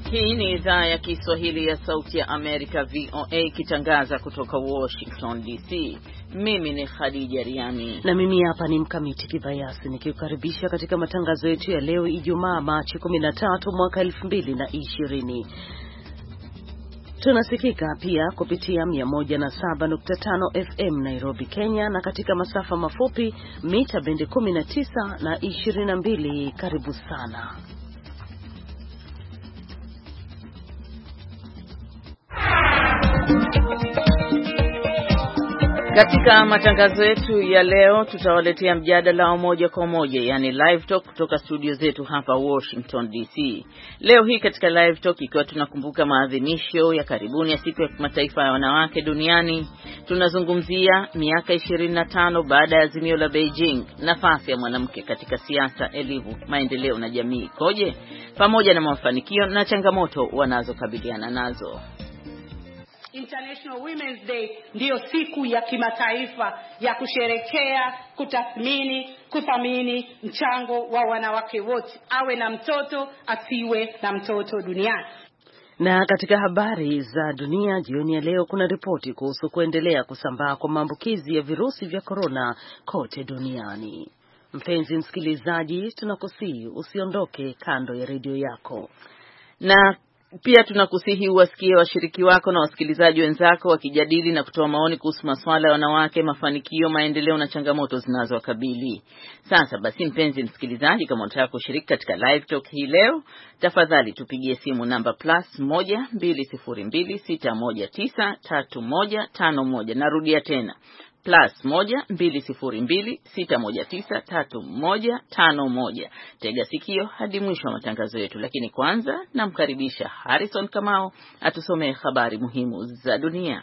Hii ni idhaa ya Kiswahili ya Sauti ya Amerika VOA ikitangaza kutoka Washington DC. Mimi ni Khadija Riami na mimi hapa ni Mkamiti Kibayasi nikikukaribisha katika matangazo yetu ya leo Ijumaa Machi 13 mwaka 2020. Tunasikika pia kupitia 107.5 FM Nairobi, Kenya, na katika masafa mafupi mita bendi 19 na 22. Karibu sana. Katika matangazo yetu ya leo tutawaletea mjadala wa moja kwa moja, yani live talk kutoka studio zetu hapa Washington DC. Leo hii katika live talk, ikiwa tunakumbuka maadhimisho ya karibuni ya siku ya kimataifa ya wanawake duniani, tunazungumzia miaka 25 baada ya azimio la Beijing, nafasi ya mwanamke katika siasa, elimu, maendeleo na jamii ikoje, pamoja na mafanikio na changamoto wanazokabiliana nazo. International Women's Day ndiyo siku ya kimataifa ya kusherekea, kuthamini mchango wa wanawake wote, awe na mtoto asiwe na mtoto duniani. Na katika habari za dunia jioni ya leo, kuna ripoti kuhusu kuendelea kusambaa kwa maambukizi ya virusi vya corona kote duniani. Mpenzi msikilizaji, tunakusihi usiondoke kando ya redio yako, na pia tunakusihi uwasikie washiriki wako na wasikilizaji wenzako wakijadili na kutoa maoni kuhusu masuala ya wanawake, mafanikio, maendeleo na changamoto zinazowakabili. Sasa basi, mpenzi msikilizaji, kama unataka kushiriki katika live talk hii leo, tafadhali tupigie simu namba +12026193151. Narudia tena, +12026193151. Tega sikio hadi mwisho wa matangazo yetu, lakini kwanza namkaribisha Harrison Kamau atusomee habari muhimu za dunia.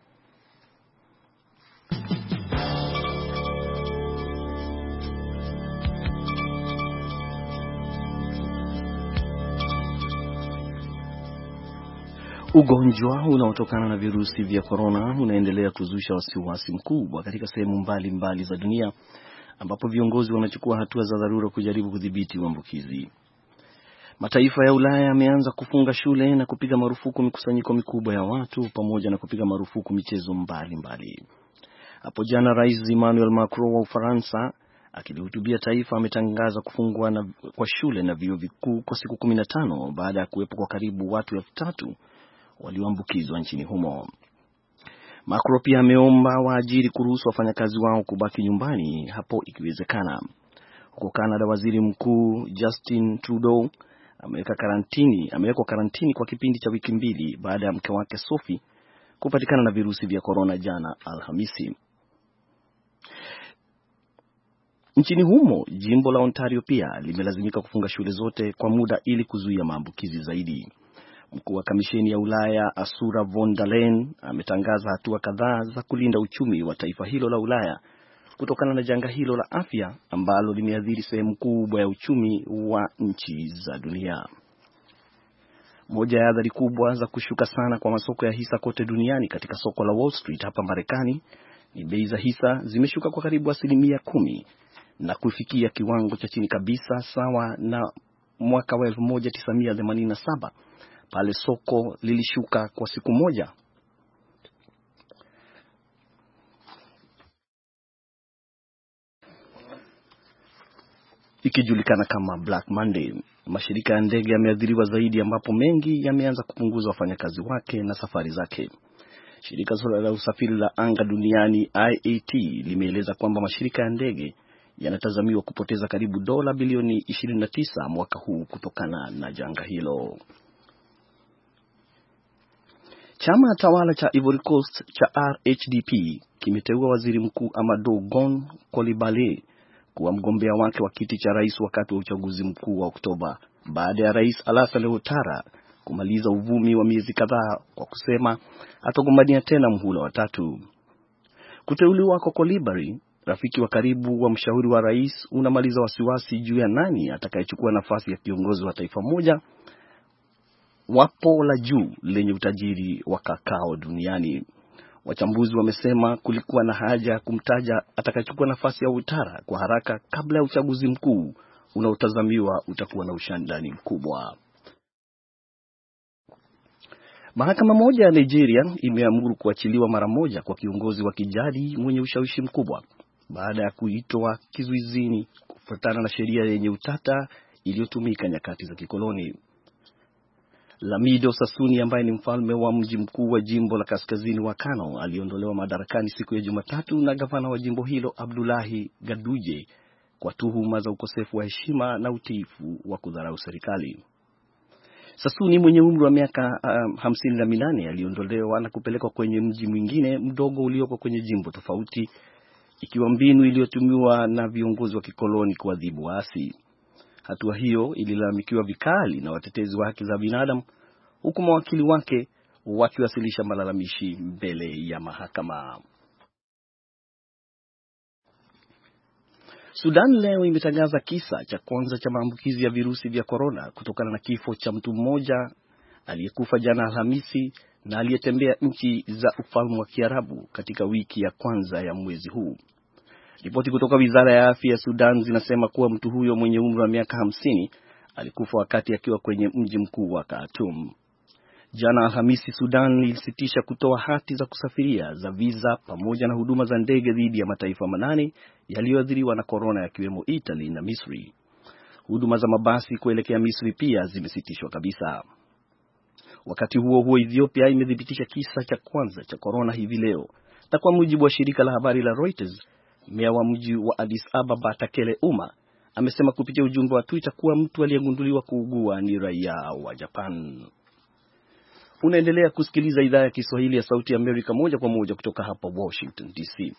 Ugonjwa unaotokana na virusi vya corona unaendelea kuzusha wasiwasi mkubwa katika sehemu mbalimbali za dunia, ambapo viongozi wanachukua hatua za dharura kujaribu kudhibiti maambukizi. Mataifa ya Ulaya yameanza kufunga shule na kupiga marufuku mikusanyiko mikubwa ya watu, pamoja na kupiga marufuku michezo mbalimbali. Hapo jana Rais Emmanuel Macron wa Ufaransa akilihutubia taifa ametangaza kufungwa kwa shule na vyuo vikuu kwa siku 15 baada ya kuwepo kwa karibu watu 3,000 walioambukizwa nchini humo. Macron pia ameomba waajiri kuruhusu wafanyakazi wao kubaki nyumbani hapo ikiwezekana. Huko Canada, Waziri Mkuu Justin Trudeau amewekwa karantini kwa kipindi cha wiki 2 baada ya mke wake Sophie kupatikana na virusi vya corona jana Alhamisi. Nchini humo, jimbo la Ontario pia limelazimika kufunga shule zote kwa muda ili kuzuia maambukizi zaidi. Mkuu wa Kamisheni ya Ulaya Ursula von der Leyen ametangaza hatua kadhaa za kulinda uchumi wa taifa hilo la Ulaya kutokana na janga hilo la afya ambalo limeathiri sehemu kubwa ya uchumi wa nchi za dunia. Moja ya athari kubwa za kushuka sana kwa masoko ya hisa kote duniani katika soko la Wall Street hapa Marekani ni bei za hisa zimeshuka kwa karibu 10% na kufikia kiwango cha chini kabisa sawa na mwaka wa 1987 pale soko lilishuka kwa siku moja ikijulikana kama Black Monday. Mashirika ya ndege yameathiriwa zaidi, ambapo mengi yameanza kupunguza wafanyakazi wake na safari zake. Shirika la usafiri la anga duniani IAT limeeleza kwamba mashirika ya ndege yanatazamiwa kupoteza karibu dola bilioni 29 mwaka huu kutokana na janga hilo. Chama tawala cha Ivory Coast cha RHDP kimeteua waziri mkuu Amadou Gon Coulibaly kuwa mgombea wake wa kiti cha rais wakati wa uchaguzi mkuu wa Oktoba, baada ya Rais Alassane Ouattara kumaliza uvumi wa miezi kadhaa kwa kusema atagombania tena mhula wa 3. Kuteuliwa kwa Coulibaly, rafiki wa karibu wa mshauri wa rais, unamaliza wasiwasi juu ya nani atakayechukua nafasi ya kiongozi wa taifa moja wapo la juu lenye utajiri wa kakao duniani. Wachambuzi wamesema kulikuwa na haja ya kumtaja atakayechukua nafasi ya Ouattara kwa haraka kabla ya uchaguzi mkuu unaotazamiwa utakuwa na ushindani mkubwa. Mahakama moja ya Nigeria imeamuru kuachiliwa mara moja kwa kiongozi wa kijadi mwenye ushawishi mkubwa baada ya kuitwa kizuizini kufuatana na sheria yenye utata iliyotumika nyakati za kikoloni. Lamido Sassouni ambaye ni mfalme wa mji mkuu wa jimbo la kaskazini wa Kano aliondolewa madarakani siku ya Jumatatu na gavana wa jimbo hilo Abdullahi Gaduje kwa tuhuma za ukosefu wa heshima na utiifu wa kudharau serikali. Sassouni mwenye umri wa miaka 58 aliondolewa na kupelekwa kwenye mji mwingine mdogo ulioko kwenye jimbo tofauti, ikiwa mbinu iliyotumiwa na viongozi wa kikoloni kuadhibu waasi. Hatua hiyo ililalamikiwa vikali na watetezi wa haki za binadamu, huku mawakili wake wakiwasilisha malalamishi mbele ya mahakama. Sudan leo imetangaza kisa cha kwanza cha maambukizi ya virusi vya korona kutokana na kifo cha mtu mmoja aliyekufa jana Alhamisi na aliyetembea nchi za ufalme wa Kiarabu katika wiki ya kwanza ya mwezi huu. Ripoti kutoka Wizara ya Afya ya Sudan zinasema kuwa mtu huyo mwenye umri wa miaka 50 alikufa wakati akiwa kwenye mji mkuu wa Khartoum. Jana Alhamisi, Sudan ilisitisha kutoa hati za kusafiria za visa pamoja na huduma za ndege dhidi ya mataifa 8 yaliyoathiriwa na korona yakiwemo Italy na Misri. Huduma za mabasi kuelekea Misri pia zimesitishwa kabisa. Wakati huo huo, Ethiopia imethibitisha kisa cha kwanza cha korona hivi leo, na kwa mujibu wa shirika la habari la Reuters, meya wa mji wa Addis Ababa Takele Uma amesema kupitia ujumbe wa Twitter kuwa mtu aliyegunduliwa kuugua ni raia wa Japan. Unaendelea kusikiliza idhaa ya Kiswahili ya Sauti ya Amerika moja kwa moja kutoka hapa Washington DC.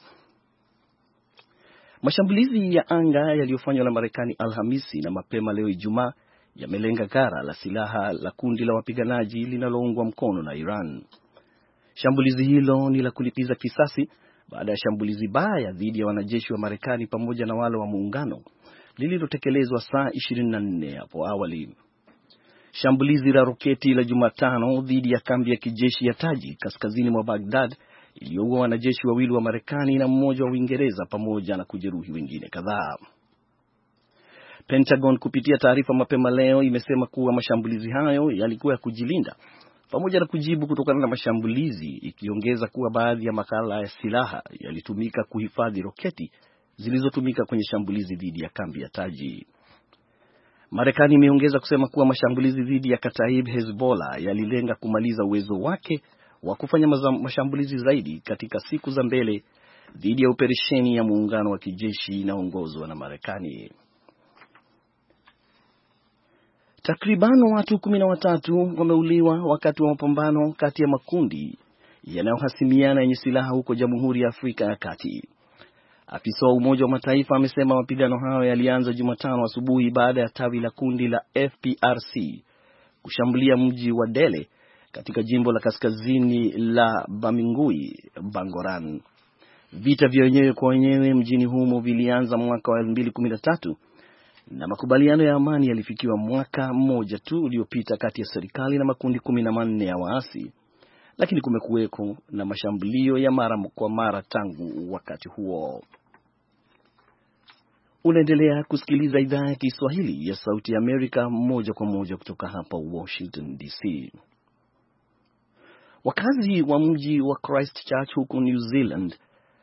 Mashambulizi ya anga yaliyofanywa na Marekani Alhamisi na mapema leo Ijumaa yamelenga ghala la silaha la kundi la wapiganaji linaloungwa mkono na Iran. Shambulizi hilo ni la kulipiza kisasi baada ya shambulizi baya dhidi ya wanajeshi wa Marekani pamoja na wale wa muungano lililotekelezwa saa 24 hapo awali. Shambulizi la roketi la Jumatano dhidi ya kambi ya kijeshi ya Taji kaskazini mwa Baghdad iliyoua wanajeshi wawili wa Marekani na mmoja wa Uingereza pamoja na kujeruhi wengine kadhaa. Pentagon kupitia taarifa mapema leo imesema kuwa mashambulizi hayo yalikuwa ya kujilinda pamoja na kujibu kutokana na mashambulizi, ikiongeza kuwa baadhi ya makala ya silaha yalitumika kuhifadhi roketi zilizotumika kwenye shambulizi dhidi ya kambi ya Taji. Marekani imeongeza kusema kuwa mashambulizi dhidi ya Kataib Hezbollah yalilenga kumaliza uwezo wake wa kufanya mashambulizi zaidi katika siku za mbele dhidi ya operesheni ya muungano wa kijeshi inaongozwa na Marekani. Takriban watu 13 wameuliwa wakati wa mapambano kati ya makundi yanayohasimiana yenye silaha huko Jamhuri ya Afrika ya Kati. Afisa wa Umoja wa Mataifa amesema mapigano hayo yalianza Jumatano asubuhi baada ya tawi la kundi la FPRC kushambulia mji wa Dele katika jimbo la kaskazini la Bamingui, Bangoran. Vita vya wenyewe kwa wenyewe mjini humo vilianza mwaka wa 2013 na makubaliano ya amani yalifikiwa mwaka mmoja tu uliopita kati ya serikali na makundi 14 ya waasi, lakini kumekuweko na mashambulio ya mara kwa mara tangu wakati huo. Unaendelea kusikiliza idhaa ya Kiswahili ya Sauti ya Amerika moja kwa moja kutoka hapa Washington DC. Wakazi wa mji wa Christchurch huko New Zealand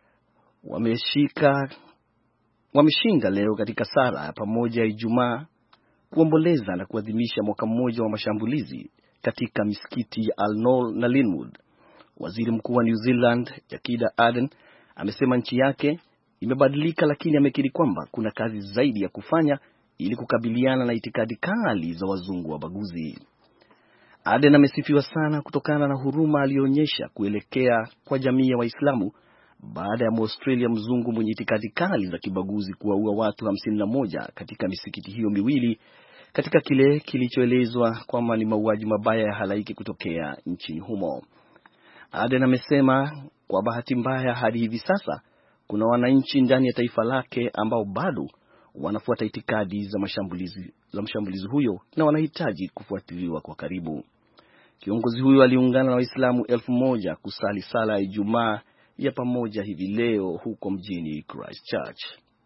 wameshinda leo katika sala ya pamoja Ijumaa kuomboleza na kuadhimisha mwaka mmoja wa mashambulizi katika misikiti ya Al-Noor na Linwood. Waziri Mkuu wa New Zealand Jacinda Ardern amesema nchi yake imebadilika, lakini amekiri kwamba kuna kazi zaidi ya kufanya ili kukabiliana na itikadi kali za wazungu wabaguzi. Ardern amesifiwa sana kutokana na huruma aliyoonyesha kuelekea kwa jamii ya Waislamu baada ya Australia mzungu mwenye itikadi kali za kibaguzi kuwaua watu 51 katika misikiti hiyo miwili katika kile kilichoelezwa kwamba ni mauaji mabaya ya halaiki kutokea nchini humo. Ardern amesema kwa bahati mbaya hadi hivi sasa kuna wananchi ndani ya taifa lake ambao bado wanafuata itikadi za mshambulizi huyo na wanahitaji kufuatiliwa kwa karibu. Kiongozi huyo aliungana na Waislamu 1000 kusali sala ya Ijumaa ya pamoja hivi leo huko mjini Christchurch.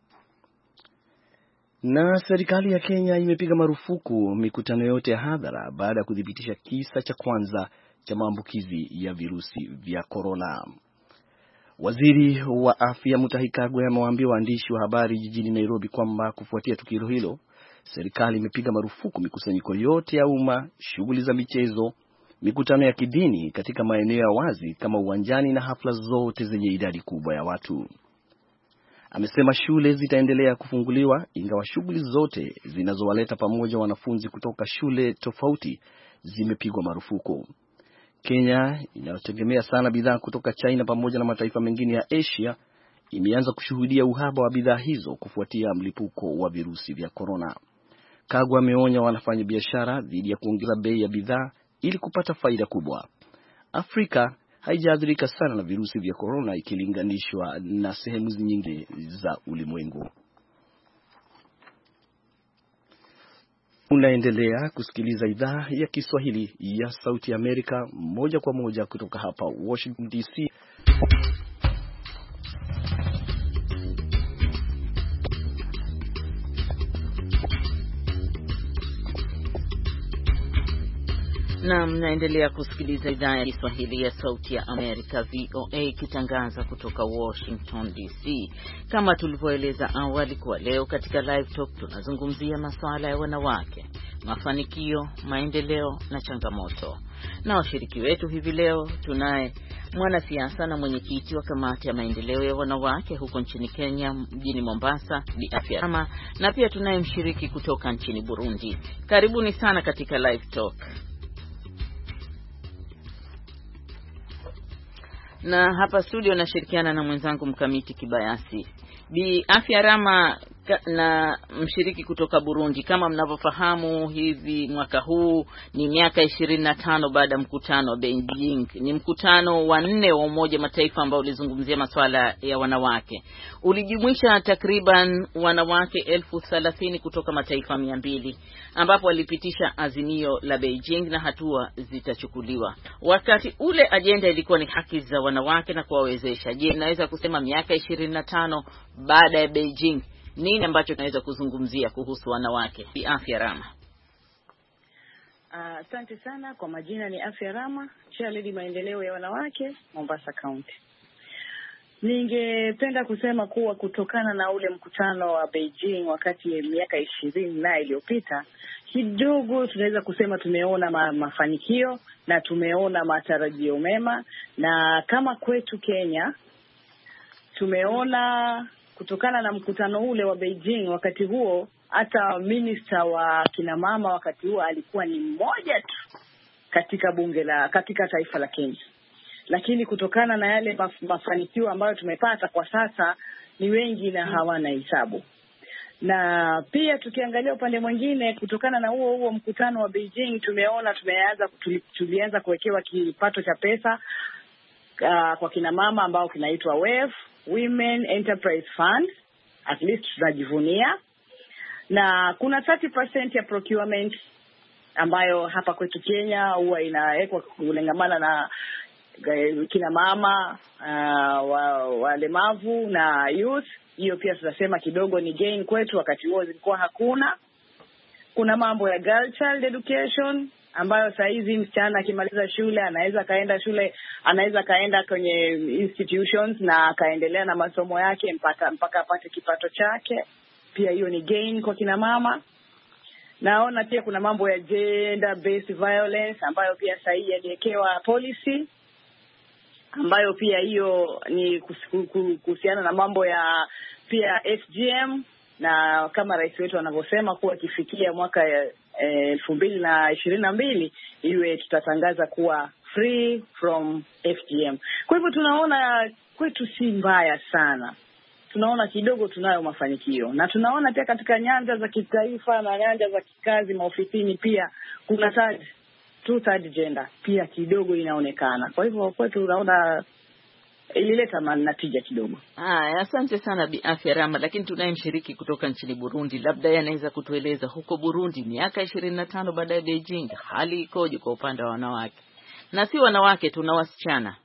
Na serikali ya Kenya imepiga marufuku mikutano yote ya hadhara baada ya kudhibitisha kisa cha kwanza cha maambukizi ya virusi vya korona. Waziri wa Afya Mutahi Kagwe amewaambia waandishi wa habari jijini Nairobi kwamba kufuatia tukio hilo, serikali imepiga marufuku mikusanyiko yote ya umma, shughuli za michezo, mikutano ya kidini katika maeneo ya wazi kama uwanjani na hafla zote zenye idadi kubwa ya watu. Amesema shule zitaendelea kufunguliwa ingawa shughuli zote zinazowaleta pamoja wanafunzi kutoka shule tofauti zimepigwa marufuku. Kenya inayotegemea sana bidhaa kutoka China pamoja na mataifa mengine ya Asia imeanza kushuhudia uhaba wa bidhaa hizo kufuatia mlipuko wa virusi vya korona. Kagwe ameonya wanafanyabiashara dhidi ya kuongeza bei ya bidhaa ili kupata faida kubwa. Afrika haijaathirika sana na virusi vya korona ikilinganishwa na sehemu nyingine za ulimwengu. Unaendelea kusikiliza idhaa ya Kiswahili ya Sauti ya Amerika moja kwa moja kutoka hapa Washington DC. Na mnaendelea kusikiliza idhaa ya Kiswahili ya Sauti ya Amerika VOA ikitangaza kutoka Washington DC. Kama tulivyoeleza awali, kwa leo katika Live Talk tunazungumzia masuala ya wanawake, mafanikio, maendeleo na changamoto. Na washiriki wetu hivi leo tunaye mwanasiasa na mwenyekiti wa kamati ya maendeleo ya wanawake huko nchini Kenya mjini Mombasa, Bi Afya Rama, na pia tunaye mshiriki kutoka nchini Burundi. Karibuni sana katika Live Talk. Na hapa studio nashirikiana na mwenzangu Mkamiti Kibayasi. Bi Afya Rama na mshiriki kutoka Burundi, kama mnavyofahamu hivi mwaka huu ni miaka 25 baada ya mkutano wa Beijing. Ni mkutano wa 4 wa Umoja Mataifa ambao ulizungumzia masuala ya wanawake. Ulijumuisha takriban wanawake 30,000 kutoka mataifa 200 ambapo walipitisha azimio la Beijing na hatua zitachukuliwa. Wakati ule ajenda ilikuwa ni haki za wanawake na kuwawezesha. Je, naweza kusema miaka 25 baada ya Beijing nini ambacho tunaweza kuzungumzia kuhusu wanawake? Bi Afya Rama. Asante sana. Kwa majina ni Afya Rama, Chairlady maendeleo ya wanawake Mombasa County. Ningependa kusema kuwa kutokana na ule mkutano wa Beijing wakati miaka 20 na iliyopita, kidogo tunaweza kusema tumeona mafanikio na tumeona matarajio mema, na kama kwetu Kenya tumeona kutokana na mkutano ule wa Beijing wakati huo, hata minister wa kina mama wakati huo alikuwa ni mmoja tu katika taifa la Kenya. Lakini kutokana na yale mafanikio ambayo tumepata kwa sasa ni wengi na hawana hisabu. Na pia tukiangalia upande mwingine, kutokana na huo mkutano wa Beijing tumeona tulianza kuwekewa kipato cha pesa kwa kina mama ambao kinaitwa WEF, Women Enterprise Fund. At least tunajivunia. Na kuna 30% ya procurement ambayo hapa kwetu Kenya huwa inawekwa kulengamana na kina mama, walemavu na youth. Hiyo pia tunasema kidogo ni gain kwetu, wakati huo zilikuwa hakuna. Kuna mambo ya girl child education ambayo saa hizi msichana akimaliza shule anaweza kaenda kwenye institutions na akaendelea na masomo yake mpaka apate kipato chake. Pia hiyo ni gain kwa kina mama. Naona pia kuna mambo ya gender based violence ambayo pia saa hii yaliwekewa policy, ambayo pia hiyo ni kuhusiana na mambo ya pia FGM, na kama rais wetu anavyosema kuwa kifikia mwaka 2022 iwe tutatangaza kuwa free from FGM. Kwa hivyo tunaona kwetu si mbaya sana. Tunaona kidogo tunayo mafanikio, na tunaona pia katika nyanja za kitaifa na nyanja za kikazi maofisini pia kuna third gender pia kidogo inaonekana. Kwa hivyo kwetu tunaona ilileta natija kidogo. Asante sana Bi Afya Rama, lakini tunaye mshiriki kutoka nchini Burundi. Labda yeye anaweza kutueleza huko Burundi miaka 25 baada ya Beijing hali ikoje kwa upande wa wanawake? Na si wanawake, tuna wasichana.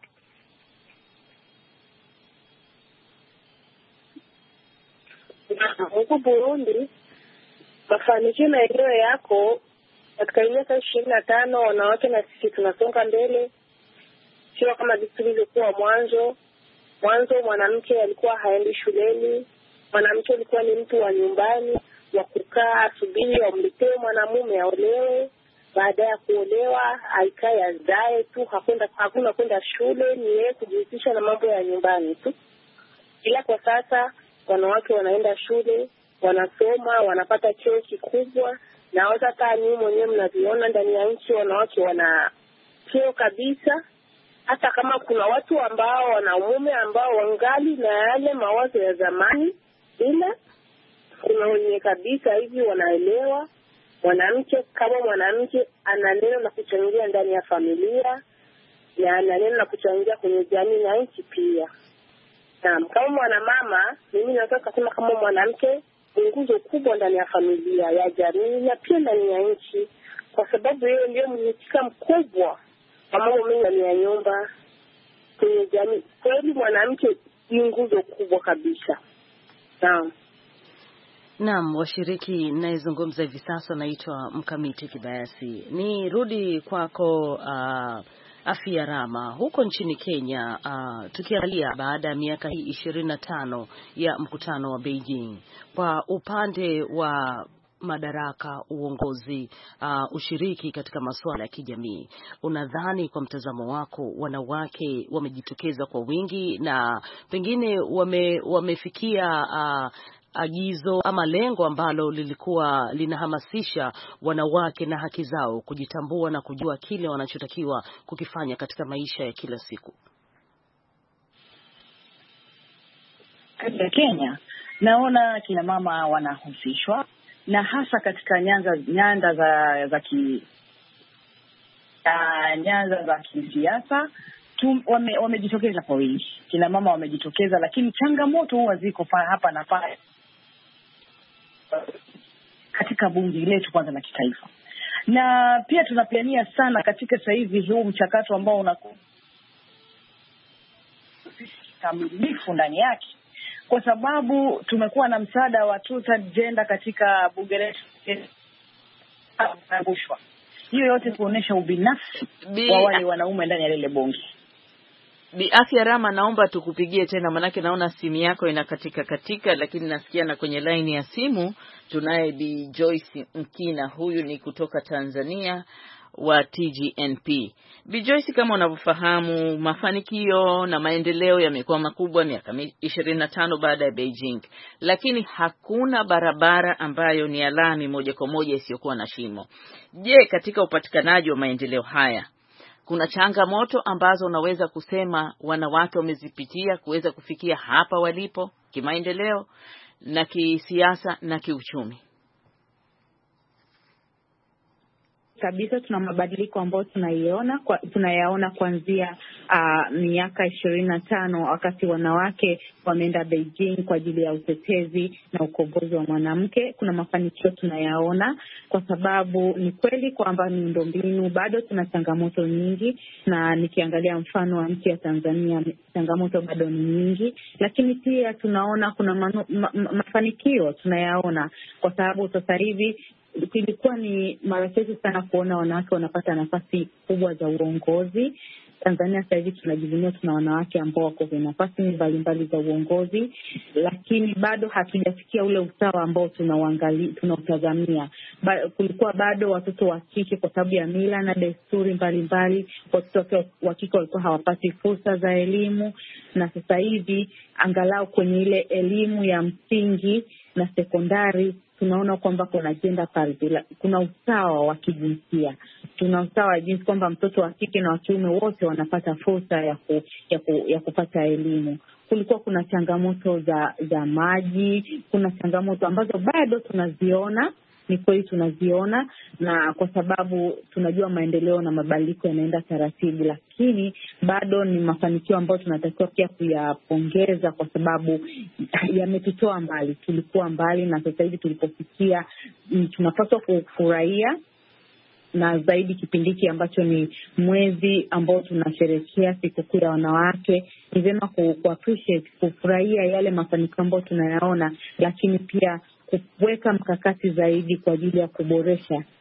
Huko Burundi mafanikio na yenyewe yako Katika miaka 25 wanawake na sisi tunasonga mbele, sio kama vitu vilivyokuwa mwanzo. Mwanamke alikuwa haendi shuleni, mwanamke alikuwa ni mtu wa nyumbani wa kukaa asubiri wamletee mwanamume aolewe. Baada ya kuolewa aikae azae tu, hakuna kwenda shule, ni yeye kujihusisha na mambo ya nyumbani tu. Ila kwa sasa wanawake wanaenda shule, wanasoma, wanapata cheo kikubwa, na hata nyinyi mwenyewe mnaviona ndani ya nchi wanawake wana cheo kabisa. Hata kama kuna watu ambao wanaume ambao wangali na yale mawazo ya zamani, ila kuna wenye kabisa hivi wanaelewa mwanamke kama mwanamke ana neno la kuchangia ndani ya familia, na ana neno la kuchangia kwenye jamii na nchi pia. Na kama mwanamama, mimi nataka kusema kama mwanamke ni nguzo kubwa ndani ya familia, ya jamii na pia ndani ya nchi, kwa sababu yeye ndio mhusika mkubwa wa mambo mengi ndani ya nyumba, kwenye jamii. Kwa hiyo mwanamke ni nguzo kubwa kabisa. Naam, washiriki ninayezungumza hivi sasa naitwa Mkamiti Kibayasi. Ni rudi kwako Afia Rama, huko nchini Kenya. Tukiangalia baada ya miaka hii 25 ya mkutano wa Beijing, kwa upande wa madaraka, uongozi, ushiriki katika masuala ya kijamii, unadhani kwa mtazamo wako wanawake wamejitokeza kwa wingi na pengine wamefikia agizo ama lengo ambalo lilikuwa linahamasisha wanawake na haki zao kujitambua na kujua kile wanachotakiwa kukifanya katika maisha ya kila siku? Katika Kenya naona kina mama wanahusishwa, na hasa katika nyanda za kisiasa wamejitokeza kwa wingi. Kina mama wamejitokeza, lakini changamoto huwa ziko hapa na pale katika bunge letu kwanza la kitaifa. Na pia tunaplania sana katika sasa hivi huu mchakato ambao unakuwa kamilifu ndani yake, kwa sababu tumekuwa na msaada wa total gender katika bunge letu. Hiyo yote kuonesha ubinafsi wa wale wanaume ndani ya lile bunge. Bi Afia Rama, naomba tukupigie tena, manake naona simu yako inakatika, lakini nasikia na kwenye line ya simu tunaye Bi Joyce Mkina. Huyu ni kutoka Tanzania wa TGNP. Bi Joyce, kama unavyofahamu, mafanikio na maendeleo yamekuwa makubwa miaka 25 baada ya Beijing, lakini hakuna barabara ambayo ni ya lami moja kwa moja isiyokuwa na shimo. Je, katika upatikanaji wa maendeleo haya kuna changamoto ambazo unaweza kusema wanawake wamezipitia kuweza kufikia hapa walipo kimaendeleo na kisiasa na kiuchumi? Kabisa tuna mabadiliko ambayo tunayaona kuanzia miaka 25 wakati wanawake wameenda Beijing kwa ajili ya utetezi na ukombozi wa mwanamke. Kuna mafanikio tunayaona, kwa sababu ni kweli kwamba miundombinu bado tuna changamoto nyingi, na nikiangalia mfano wa nchi ya Tanzania changamoto bado ni nyingi, lakini pia tunaona kuna mafanikio tunayaona, kwa sababu sasa hivi ilikuwa ni mara chache sana kuona wanawake wanapata nafasi kubwa za uongozi. Tanzania sasa hivi tunajivunia tuna wanawake ambao wako kwenye nafasi mbalimbali za uongozi, lakini bado hatujafikia ule usawa ambao tunautazamia. Kulikuwa bado watoto wa kike, kwa sababu ya mila na desturi mbalimbali, watoto wa kike walikuwa hawapati fursa za elimu, na sasa hivi angalau kwenye ile elimu ya msingi na sekondari tunaona kwamba kuna gender parity, kuna usawa wa kijinsia. Tuna usawa wa jinsi kwamba mtoto wa kike na wa kiume wote wanapata fursa ya kupata elimu. Kulikuwa kuna changamoto za maji, kuna changamoto ambazo bado tunaziona, ni kweli tunaziona, na kwa sababu tunajua maendeleo na mabadiliko yanaenda taratibu, lakini bado ni mafanikio ambayo tunatakiwa pia kuyapongeza, kwa sababu yametutoa mbali. Tulikuwa mbali na sasa hivi tulipofikia tunapaswa kufurahia, na zaidi kipindi hiki ambacho ni mwezi ambao tunasherehekea sikukuu ya wanawake, ni vyema ku-appreciate, kufurahia yale mafanikio ambayo tunayaona, lakini pia kuweka mkakati zaidi kwa ajili ya kuboresha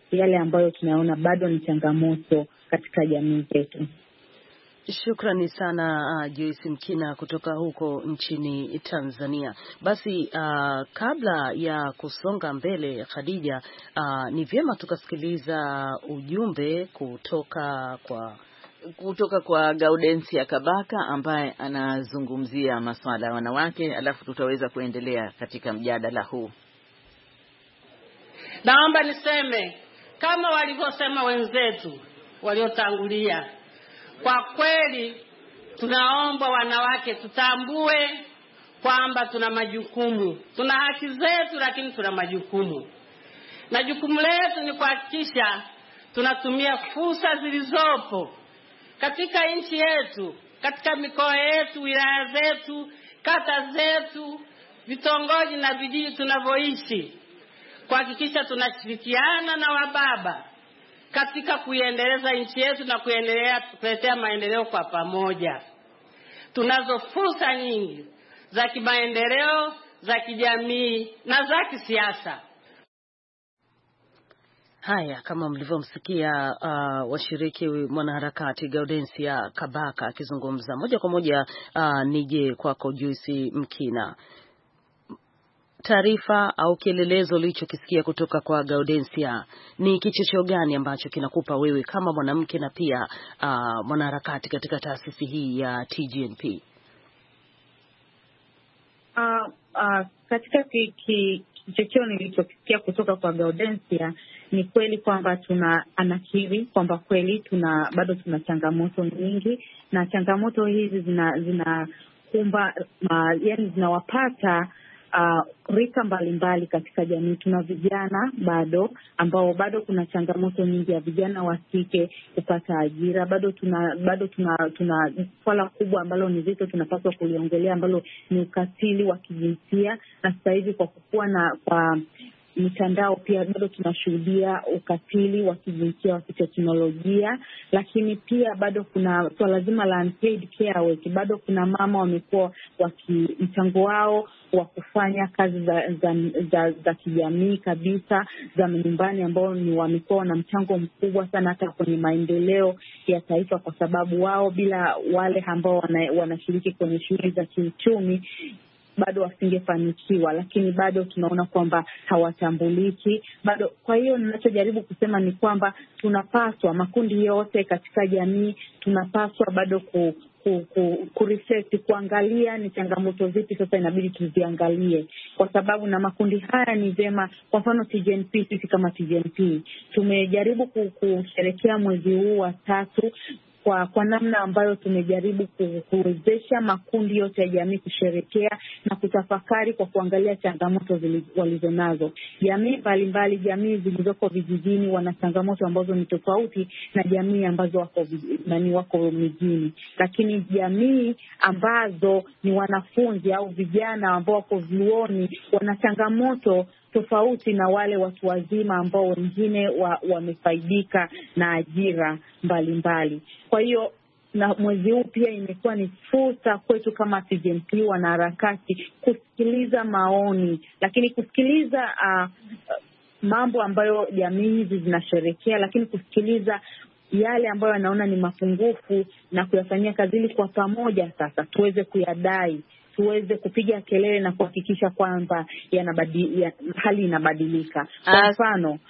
yale ambayo tunaona bado ni changamoto katika jamii zetu. Shukrani sana Joyce Mkina kutoka huko nchini Tanzania. Basi kabla ya kusonga mbele Khadija, ni vyema tukasikiliza ujumbe kutoka kwa Gaudensia Kabaka ambaye anazungumzia masuala ya wanawake, alafu tutaweza kuendelea katika mjadala huu. Naomba niseme kama walivyosema wenzetu waliotangulia, kwa kweli tunaomba wanawake tutambue kwamba tuna majukumu. Tuna haki zetu lakini tuna majukumu. Na jukumu letu ni kuhakikisha tunatumia fursa zilizopo katika nchi yetu, katika mikoa yetu, wilaya zetu, kata zetu, vitongoji na vijiji tunavyoishi, kuhakikisha tunashirikiana na wababa katika kuiendeleza nchi yetu na kuendelea kuletea maendeleo kwa pamoja. Tunazo fursa nyingi za kimaendeleo, za kijamii na za kisiasa. Haya, kama mlivyomsikia washiriki mwanaharakati Gaudensia Kabaka akizungumza moja kwa moja, nije kwako Joyce Mkina. Taarifa au kielelezo ulichokisikia kutoka kwa Gaudensia ni kichocheo gani ambacho kinakupa wewe kama mwanamke na pia mwanaharakati katika taasisi hii ya TGNP? Katika kichocheo nilichokisikia kutoka kwa Gaudensia ni kweli kwamba anakiri kwamba kweli bado tuna changamoto nyingi, na changamoto hizi zinakumba yani zinawapata rika mbalimbali katika jamii. Tuna vijana ambao bado kuna changamoto nyingi ya vijana wa kike kupata ajira. Bado tuna swala kubwa ambalo ni zito tunapaswa kuliongelea, ambalo ni ukatili wa kijinsia, na sasa hivi kwa kukua kwa mitandao pia bado tunashuhudia ukatili wa kijinsia wa kiteknolojia. Lakini pia bado kuna swala zima la unpaid care work. Bado kuna mama wamekuwa mchango wao wa kufanya kazi za kijamii kabisa za nyumbani, ambao wamekuwa na mchango mkubwa sana hata kwenye maendeleo ya taifa, kwa sababu wao bila wale ambao wanashiriki kwenye shughuli za kiuchumi bado wasingefanikiwa. Lakini bado tunaona kwamba hawatambuliki bado. Kwa hiyo ninachojaribu kusema ni kwamba tunapaswa, makundi yote katika jamii tunapaswa bado kuresearch, kuangalia ni changamoto zipi sasa inabidi tuziangalie, kwa sababu na makundi haya ni vyema. Kwa mfano TGNP, sisi kama TGNP tumejaribu kusherehekea mwezi huu wa 3 kwa namna ambayo tumejaribu kuwezesha makundi yote ya jamii kusherehekea na kutafakari kwa kuangalia changamoto walizonazo. Jamii mbalimbali, jamii zilizoko vijijini wana changamoto ambazo ni tofauti na jamii ambazo wako mijini. Lakini jamii ambazo ni wanafunzi au vijana ambao wako vyuoni wana changamoto tofauti na wale watu wazima ambao wengine wamefaidika na ajira mbalimbali. Kwa hiyo na mwezi huu pia imekuwa ni fursa kwetu kama TGNP wanaharakati kusikiliza maoni, lakini kusikiliza mambo ambayo jamii hizi zinasherehekea, lakini kusikiliza yale ambayo anaona ni mapungufu na kuyafanyia kazi ili kwa pamoja sasa tuweze kuyadai, tuweze kupiga kelele na kuhakikisha kwamba hali inabadilika. Kwa mfano,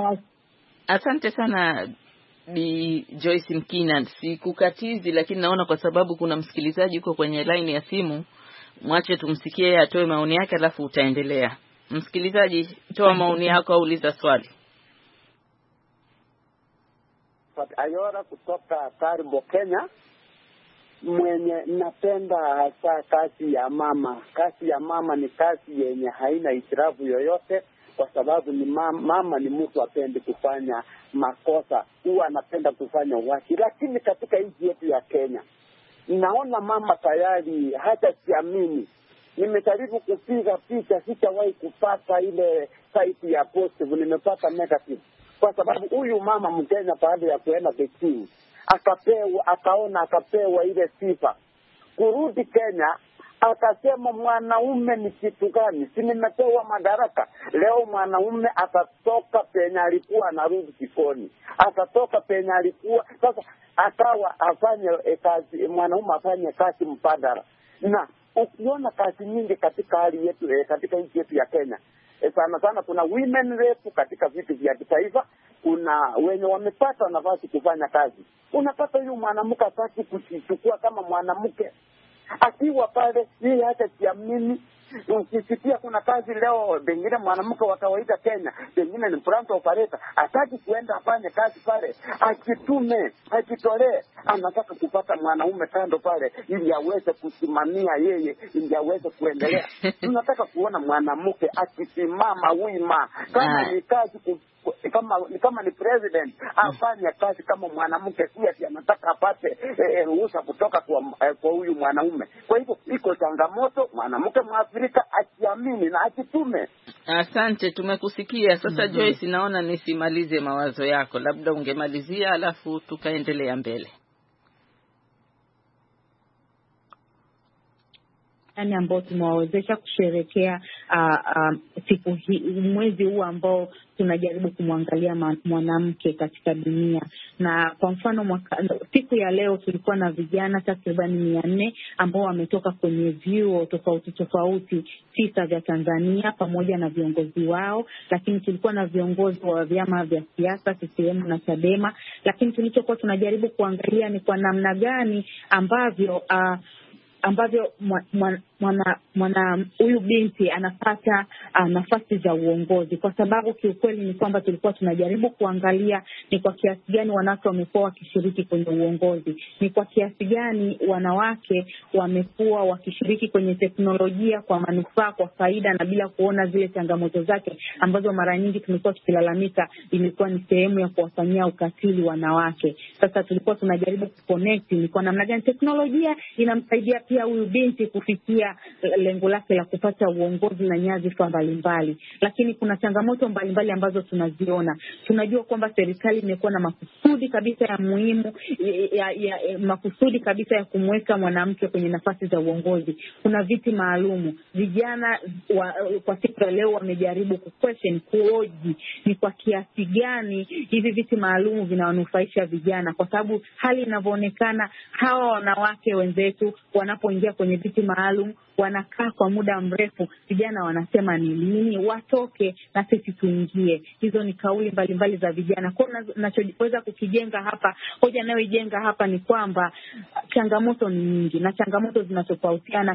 Asante sana Bi Joyce Mkina, sikukatizi, lakini naona kwa sababu kuna msikilizaji yuko kwenye line ya simu, mwache tumsikie atoe maoni yake alafu utaendelea. Msikilizaji, toa maoni yako au uliza swali. Ayora kutoka Tarimbo, Kenya. Mwenye napenda hasa kazi ya mama. Kazi ya mama ni kazi yenye haina itirafu yoyote, kwa sababu ni mama ni mtu apende kufanya makosa, huwa anapenda kufanya uasi. Lakini katika nchi yetu ya Kenya naona mama tayari hata siamini. Nimejaribu kupiga picha, sijawahi kupata ile site ya positive, nimepata negative. Kwa sababu huyu mama Mkenya baada ya kuenda Beijing akapewa ile sifa, kurudi Kenya Akasema mwanaume ni kitu gani? Si nimepewa madaraka. Leo mwanaume atatoka penye alikuwa anarudi jikoni, atatoka penye alikuwa sasa, akawa afanye kazi, mwanaume afanye kazi mbadala. Na ukiona kazi nyingi katika hali yetu, katika nchi yetu ya Kenya, sana sana kuna women rep katika vitu vya kitaifa, kuna wenye wamepata nafasi kufanya kazi. Unapata huyu mwanamke hataki kuchukua kama mwanamke, akiwa pale yeye hata kiamini. Ukisikia kuna kazi leo, pengine mwanamke wa kawaida Kenya, pengine ni front operator, hataki kuenda afanye kazi pale, akitume, akitolee, anataka kupata mwanaume kando pale ili aweze kusimamia yeye, ili aweze kuendelea. Tunataka kuona mwanamke akisimama wima, kama ni kazi kama ni president afanye kazi kama mwanamke, si anataka apate ruhusa kutoka kwa huyu mwanaume. Kwa hivyo iko changamoto, mwanamke Mwafrika akiamini na akitume. Asante, tumekusikia. Sasa Joyce, naona nisimalize mawazo yako, labda ungemalizia alafu tukaendelea mbele. Yani ambao tumewawezesha kusherekea siku hii, mwezi huu ambao tunajaribu kumwangalia mwanamke katika dunia. Na kwa mfano siku ya leo tulikuwa na vijana takriban 400 ambao wametoka kwenye vyuo tofauti 9 vya Tanzania pamoja na viongozi wao, lakini tulikuwa na viongozi wa vyama vya siasa CCM na Chadema. Lakini tulichokuwa tunajaribu kuangalia ni kwa namna gani ambavyo mwana huyu binti anapata nafasi za uongozi, kwa sababu kiukweli ni kwamba tulikuwa tunajaribu kuangalia ni kwa kiasi gani wanawake wamekuwa wakishiriki kwenye uongozi, ni kwa kiasi gani wanawake wamekuwa wakishiriki kwenye teknolojia kwa manufaa, kwa faida, na bila kuona zile changamoto zake ambazo mara nyingi tumekuwa tukilalamika imekuwa ni sehemu ya kuwafanyia ukatili wanawake. Sasa tulikuwa tunajaribu kuconnect ni kwa namna gani teknolojia inamsaidia pia huyu binti kufikia lengo lake la kupata uongozi na nyadhifa mbalimbali. Lakini kuna changamoto mbalimbali ambazo tunaziona. Tunajua kwamba serikali imekuwa na makusudi kabisa ya muhimu makusudi kabisa ya kumweka mwanamke kwenye nafasi za uongozi. Kuna viti maalumu. Vijana kwa siku ya leo wamejaribu kuhoji ni kwa kiasi gani hivi viti maalumu vinawanufaisha vijana, kwa sababu hali inavyoonekana hawa wanawake wenzetu wanapoingia kwenye viti maalum wanakaa kwa muda mrefu. Vijana wanasema ni lini watoke na sisi tuingie. Hizo ni kauli mbalimbali za vijana. Kwa ninachoweza kukijenga hapa, hoja nayoijenga hapa ni kwamba changamoto ni nyingi na changamoto zinatofautiana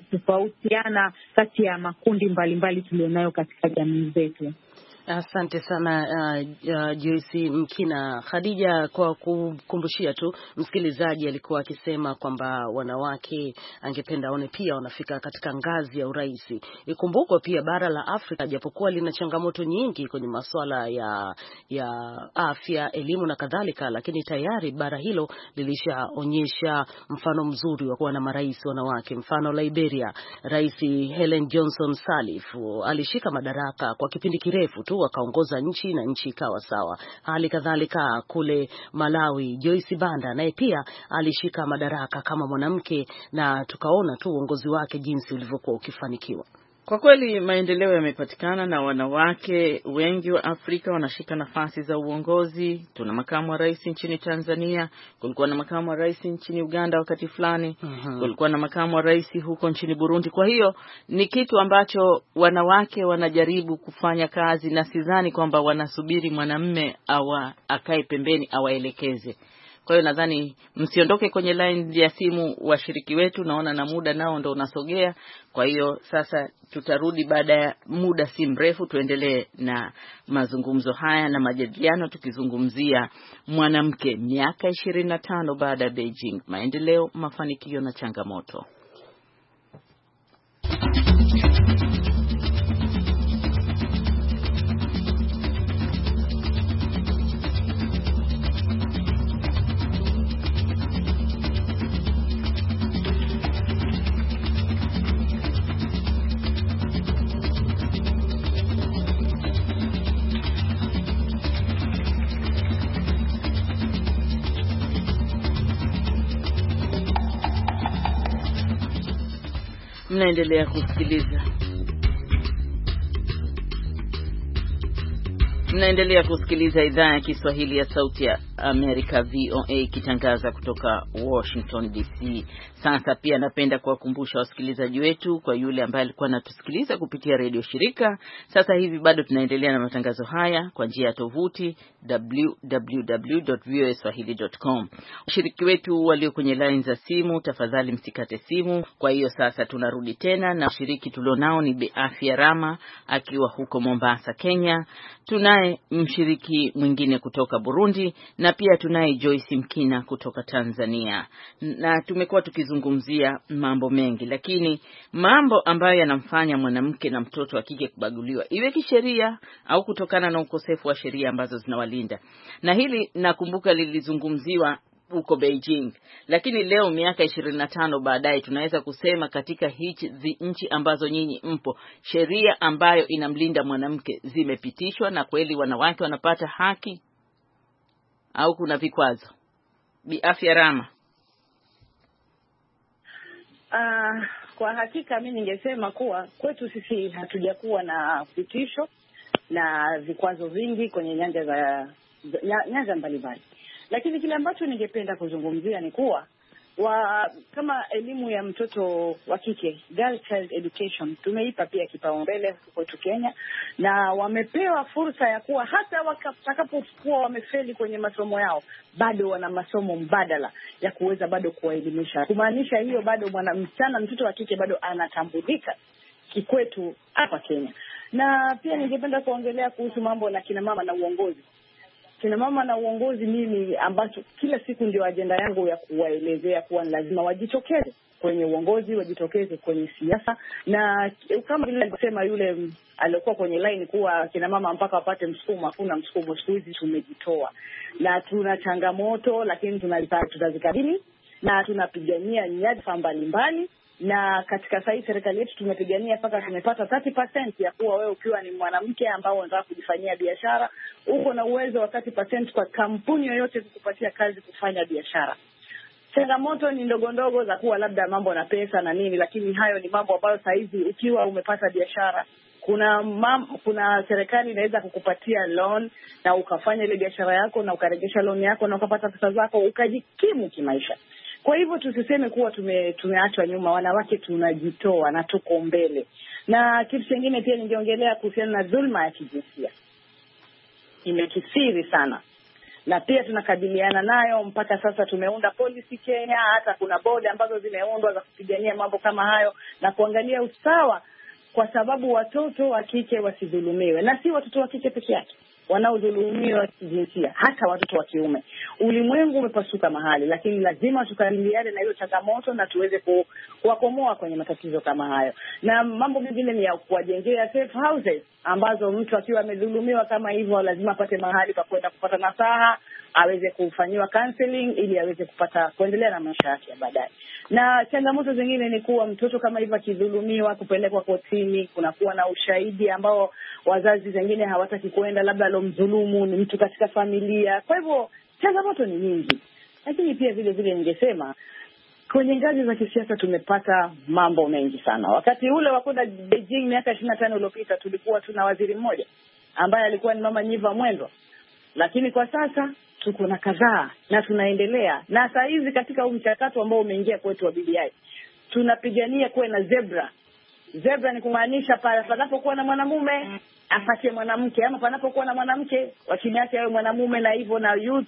kati ya makundi mbalimbali tulionayo katika jamii zetu. Asante sana Joyce Mkina. Khadija, kwa kukumbushia tu msikilizaji, alikuwa akisema kwamba wanawake angependa aone pia wanafika katika ngazi ya urais. Ikumbukwe pia bara la Afrika japokuwa lina changamoto nyingi kwenye masuala ya afya, elimu na kadhalika, lakini tayari bara hilo lilishaonyesha mfano mzuri wa kuwa na marais wanawake. Mfano Liberia, Rais Helen Johnson Sirleaf alishika madaraka kwa kipindi kirefu tu wakaongoza nchi na nchi ikawa sawa. Hali kadhalika kule Malawi, Joyce Banda naye pia alishika madaraka kama mwanamke na tukaona tu uongozi wake jinsi ulivyokuwa ukifanikiwa. Kwa kweli maendeleo yamepatikana na wanawake wengi wa Afrika wanashika nafasi za uongozi. Tuna makamu wa rais nchini Tanzania, kulikuwa na makamu wa rais nchini Uganda wakati fulani, kulikuwa na makamu wa rais huko nchini Burundi. Kwa hiyo ni kitu ambacho wanawake wanajaribu kufanya kazi, na sidhani kwamba wanasubiri mwanamume akae pembeni awaelekeze. Kwa hiyo nadhani msiondoke kwenye line ya simu washiriki wetu, naona na muda nao ndo unasogea. Kwa hiyo sasa tutarudi baada ya muda si mrefu tuendelee na mazungumzo haya na majadiliano, tukizungumzia mwanamke miaka 25 baada ya Beijing, maendeleo, mafanikio na changamoto. Mnaendelea kusikiliza idhaa ya Kiswahili ya Sauti ya Amerika VOA ikitangaza kutoka Washington DC. Sasa pia napenda kuwakumbusha wasikilizaji wetu, kwa yule ambaye alikuwa anatusikiliza kupitia redio shirika, sasa hivi bado tunaendelea na matangazo haya kwa njia ya tovuti www.voaswahili.com. Washiriki wetu walio kwenye line za simu, tafadhali msikate simu. Kwa hiyo sasa tunarudi tena na washiriki tulionao ni Beafia Rama akiwa huko Mombasa, Kenya. Tunaye mshiriki mwingine kutoka Burundi na pia tunaye Joyce Mkina kutoka Tanzania. Na tumekuwa tukizungumzia mambo mengi, lakini mambo ambayo yanamfanya mwanamke na mtoto wa kike kubaguliwa, iwe kisheria au kutokana na ukosefu wa sheria ambazo zinawalinda. Na hili nakumbuka lilizungumziwa huko Beijing, lakini leo miaka 25 baadaye tunaweza kusema katika hizi nchi ambazo nyinyi mpo, sheria ambayo inamlinda mwanamke zimepitishwa na kweli wanawake wanapata haki au kuna vikwazo? Beafia Rama. Kwa hakika mimi ningesema kuwa kwetu sisi hatujakuwa na vitisho na vikwazo vingi kwenye nyanja mbalimbali. Lakini kile ambacho ningependa kuzungumzia ni kuwa kama elimu ya mtoto wa kike, girl child education, tumeipa pia kipaumbele kwetu Kenya, na wamepewa fursa ya kuwa hata watakapokuwa wamefeli kwenye masomo yao bado wana masomo mbadala ya kuweza bado kuwaelimisha. Kumaanisha hiyo bado mtoto wa kike bado anatambulika kikwetu hapa Kenya. Na pia ningependa kuongelea kuhusu mambo na kina mama na uongozi. Kina mama na uongozi, mimi ambacho kila siku ndio ajenda yangu ya kuwaelezea kuwa lazima wajitokeze kwenye uongozi, wajitokeze kwenye siasa. Na kama vile alisema yule aliyokuwa kwenye line kuwa kina mama mpaka wapate msukumo, hakuna msukumo. Siku hizi tumejitoa na tuna changamoto, lakini tutazikabili na tunapigania nyadhifa mbalimbali. Na katika sasa serikali yetu tumepigania mpaka tumepata 30% ya kuwa wewe ukiwa ni mwanamke ambao unataka kujifanyia biashara, uko na uwezo wa 30% kwa kampuni yoyote kukupatia kazi kufanya biashara. Changamoto ni ndogo ndogo za kuwa labda mambo na pesa na nini, lakini hayo ni mambo ambayo sasa hivi ukiwa umepata biashara, kuna serikali inaweza kukupatia loan na ukafanya ile biashara yako na ukarejesha loan yako na ukapata pesa zako ukajikimu kimaisha. Kwa hivyo tusiseme kuwa tumeachwa nyuma, wanawake tunajitoa na tuko mbele. Na kitu kingine pia ningeongelea kuhusiana na dhulma ya kijinsia. Imekithiri sana. Na pia tunakabiliana nayo mpaka sasa. Tumeunda policy Kenya, hata kuna board ambazo zimeundwa za kupigania mambo kama hayo na kuangalia usawa, kwa sababu watoto wa kike wasidhulumiwe. Na si watoto wa kike peke yake wanaodhulumiwa kijinsia, hata watoto wa kiume. Ulimwengu umepasuka mahali, lakini lazima tukabiliane na hiyo changamoto na tuweze kuwakomoa kwenye matatizo kama hayo. Na mambo mengine ni ya kuwajengea safe houses ambazo mtu akiwa amedhulumiwa kama hivyo lazima apate mahali pa kwenda kupata nasaha, aweze kufanyiwa counseling ili aweze kuendelea na maisha yake ya baadaye. Na changamoto zingine ni kuwa mtoto kama hivyo akidhulumiwa kupelekwa kotini, kunakuwa na ushahidi ambao wazazi wengine hawataki kwenda, labda alomdhulumu ni mtu katika familia. Kwa hivyo changamoto ni nyingi. Lakini pia vile vile ningesema kwenye ngazi za kisiasa tumepata mambo mengi sana. Wakati ule wa kwenda Beijing miaka 25 iliyopita tulikuwa tuna waziri mmoja ambaye alikuwa ni Mama Nyiva Mwendwa. Lakini kwa sasa tuko na kadhaa na tunaendelea. Na saa hizi katika mchakato ambao umeingia kwetu wa BBI, tunapigania kuwe na zebra. Zebra ni kumaanisha panapokuwa na mwanamume apatie mwanamke, ama panapokuwa na mwanamke chini yake awe mwanamume, na hivyo na youth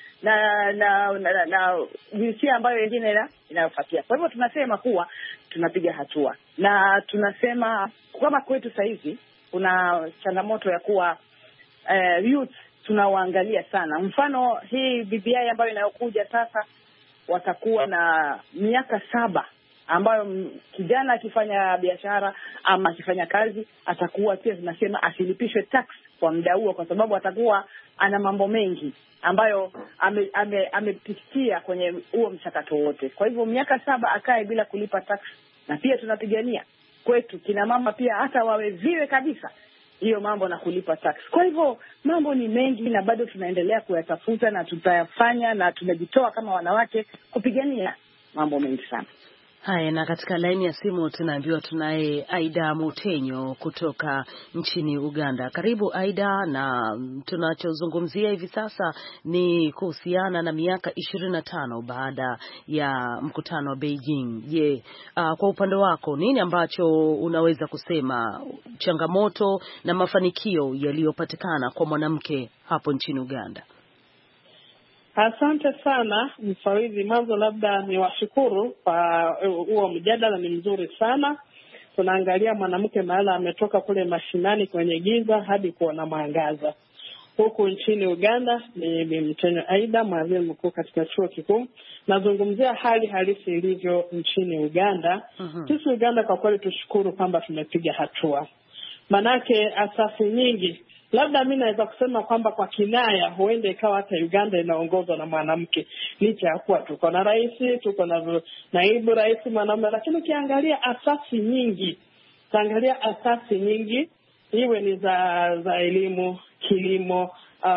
na jinsia ambayo wengine inayofuatia. Kwa hivyo tunasema kuwa tunapiga hatua, na tunasema kama kwetu sasa hivi kuna changamoto ya kuwa youth tunawaangalia sana. Mfano hii BBI ambayo inayokuja sasa, watakuwa na miaka 7 ambayo kijana akifanya biashara ama akifanya kazi atakuwa pia tunasema asilipishwe tax kwa muda huo, kwa sababu atakuwa ana mambo mengi ambayo amepitia kwenye huo mchakato wote. Kwa hivyo miaka 7 akae bila kulipa tax. Na pia tunapigania kwetu kina mama pia hata wawe viwe kabisa hiyo mambo na kulipa tax. Kwa hivyo mambo ni mengi na bado tunaendelea kuyatafuta na tutayafanya, na tumejitoa kama wanawake kupigania mambo mengi sana. Haya, na katika laini ya simu tunaambiwa tunaye Aida Mutenyo kutoka nchini Uganda. Karibu Aida, na tunachozungumzia hivi sasa ni kuhusiana na miaka 25 baada ya mkutano wa Beijing. Je, kwa upande wako nini ambacho unaweza kusema changamoto na mafanikio yaliyopatikana kwa mwanamke hapo nchini Uganda? Asante sana mfawidhi. Mwanzo labda ni washukuru kwa huo mjadala, ni mzuri sana. Tunaangalia mwanamke mahala ametoka kule mashinani kwenye giza hadi kuona mwangaza. Huku nchini Uganda ni Mutenyo Aida, mhadhiri mkuu katika chuo kikuu. Nazungumzia hali halisi ilivyo nchini Uganda. Sisi Uganda kwa kweli tushukuru kwamba tumepiga hatua. Manake asasi nyingi, labda mimi naweza kusema kwamba kwa kinaya huenda ikawa hata Uganda inaongozwa na mwanamke, licha ya kuwa tuko na rais, tuko na naibu rais mwanaume, lakini ukiangalia asasi nyingi iwe ni za elimu, kilimo,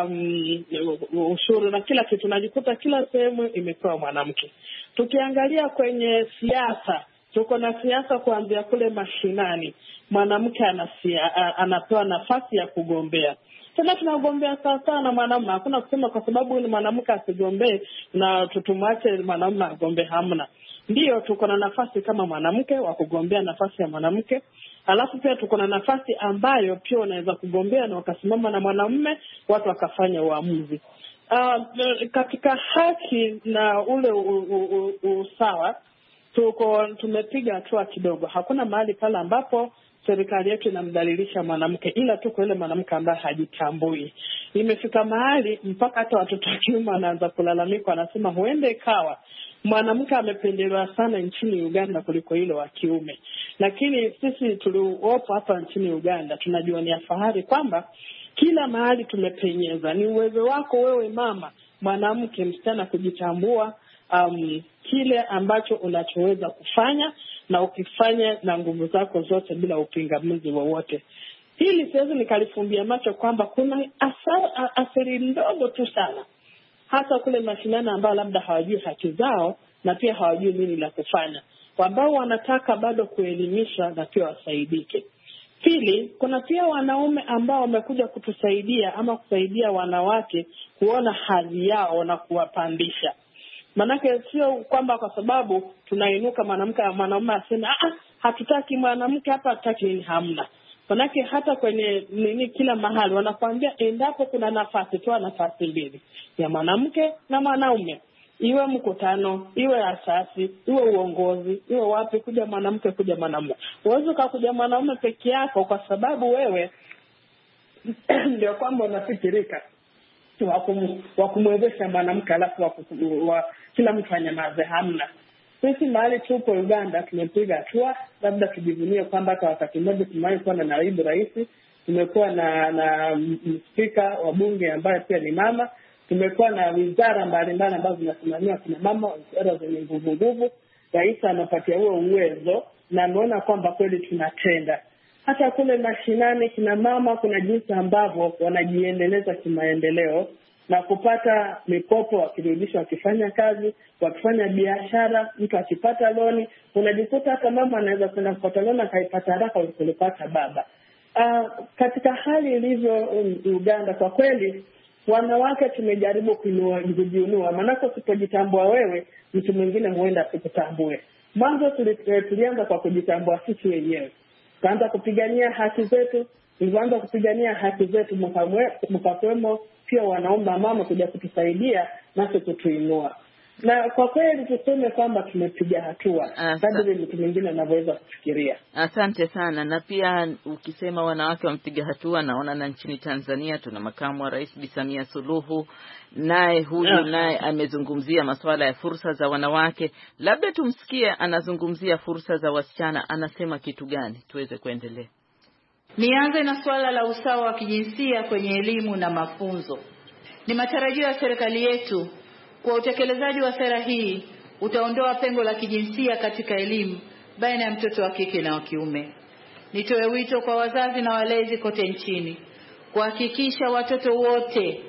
ushuru na kila kitu, najikuta kila sehemu imepewa mwanamke. Tukiangalia kwenye siasa, tuko na siasa kuanzia kule mashinani, mwanamke anapewa nafasi ya kugombea. Tena tunagombea sawa na mwanamume. Hakuna kusema kwa sababu ni mwanamke asigombee na tutumwache mwanamume agombee, hamna. Ndio tuko na nafasi kama mwanamke wa kugombea nafasi ya mwanamke. Alafu pia tuko na nafasi ambayo pia unaweza kugombea na ukasimama na mwanamume, watu wakafanya uamuzi. Katika haki na ule usawa tumepiga hatua kidogo. Hakuna mahali pale ambapo serikali yetu inamdhalilisha mwanamke, ila tu kwa ile mwanamke ambaye hajitambui. Imefika mahali mpaka hata watoto wa kiume wanaanza kulalamika, wanasema huende ikawa mwanamke amependelewa sana nchini Uganda kuliko ile wa kiume. Lakini sisi tuliopo hapa nchini Uganda tunajionia fahari kwamba kila mahali tumepenyeza. Ni uwezo wako wewe mama, mwanamke, msichana kujitambua kile ambacho unachoweza kufanya, na ukifanya na nguvu zako zote bila upingamizi wowote. Hili siwezi nikalifumbia macho kwamba kuna athari ndogo tu sana, hasa kule mashinani ambao labda hawajui haki zao na pia hawajui nini la kufanya, ambao wanataka bado kuelimisha na pia wasaidike. Pili, kuna pia wanaume ambao wamekuja kutusaidia ama kusaidia wanawake kuona hadhi yao na kuwapandisha. Manake sio kwamba kwa sababu tunainuka mwanaume aseme hatutaki mwanamke hapa, hatutaki nini, hamna. Manake hata kwenye kila mahali wanakuambia endapo kuna nafasi, toa nafasi mbili, ya mwanamke na mwanaume. Iwe mkutano, iwe asasi, iwe uongozi, iwe wapi, kuja mwanamke, kuja mwanaume. Uwezo kuja mwanaume peke yako kwa sababu wewe ndio kwamba unafikirika wa kumwezesha mwanamke alafu kila mtu anyamaze, hamna. Sisi mahali tupo Uganda tumepiga hatua. Labda tujivunie kwamba kwa wakati mmoja tumewahi kuwa na naibu rais, tumekuwa na spika wa bunge ambaye pia ni mama, tumekuwa na wizara mbalimbali ambazo zinasimamia kina mama, wizara zenye nguvu. Rais anapatia huo uwezo na ameona kwamba kweli tunatenda. Hata kule mashinani kina mama kuna jinsi ambavyo wanajiendeleza kimaendeleo na kupata mikopo, wakirudisha, wakifanya kazi, wakifanya biashara. Mtu akipata loni, unajikuta hata mama anaweza kwenda kupata loni akaipata haraka kuliko baba. Katika hali ilivyo Uganda, kwa kweli wanawake tumejaribu kujiinua. Maana usipojitambua wewe, mtu mwingine huenda asikutambue. Mwanzo tulianza kwa kujitambua sisi wenyewe. Tuanza kupigania haki zetu. Tulianza kupigania haki zetu mkakwemo pia wanaume mama kuja kutusaidia nasi kutuinua. Na kwa kweli tuseme kwamba tumepiga hatua kadri mtu mwingine anavyoweza kufikiria. Asante sana. Na pia ukisema wanawake wamepiga hatua, naona na nchini Tanzania tuna makamu wa rais Bi Samia Suluhu, naye naye amezungumzia masuala ya fursa za wanawake. Labda tumsikie anazungumzia fursa za wasichana, anasema kitu gani tuweze kuendelea. Nianze na suala la usawa wa kijinsia kwenye elimu na mafunzo. Ni matarajio ya serikali yetu kwa utekelezaji wa sera hii utaondoa pengo la kijinsia katika elimu baina ya mtoto wa kike na wa kiume. Nitoe wito kwa wazazi na walezi kote nchini kuhakikisha watoto wote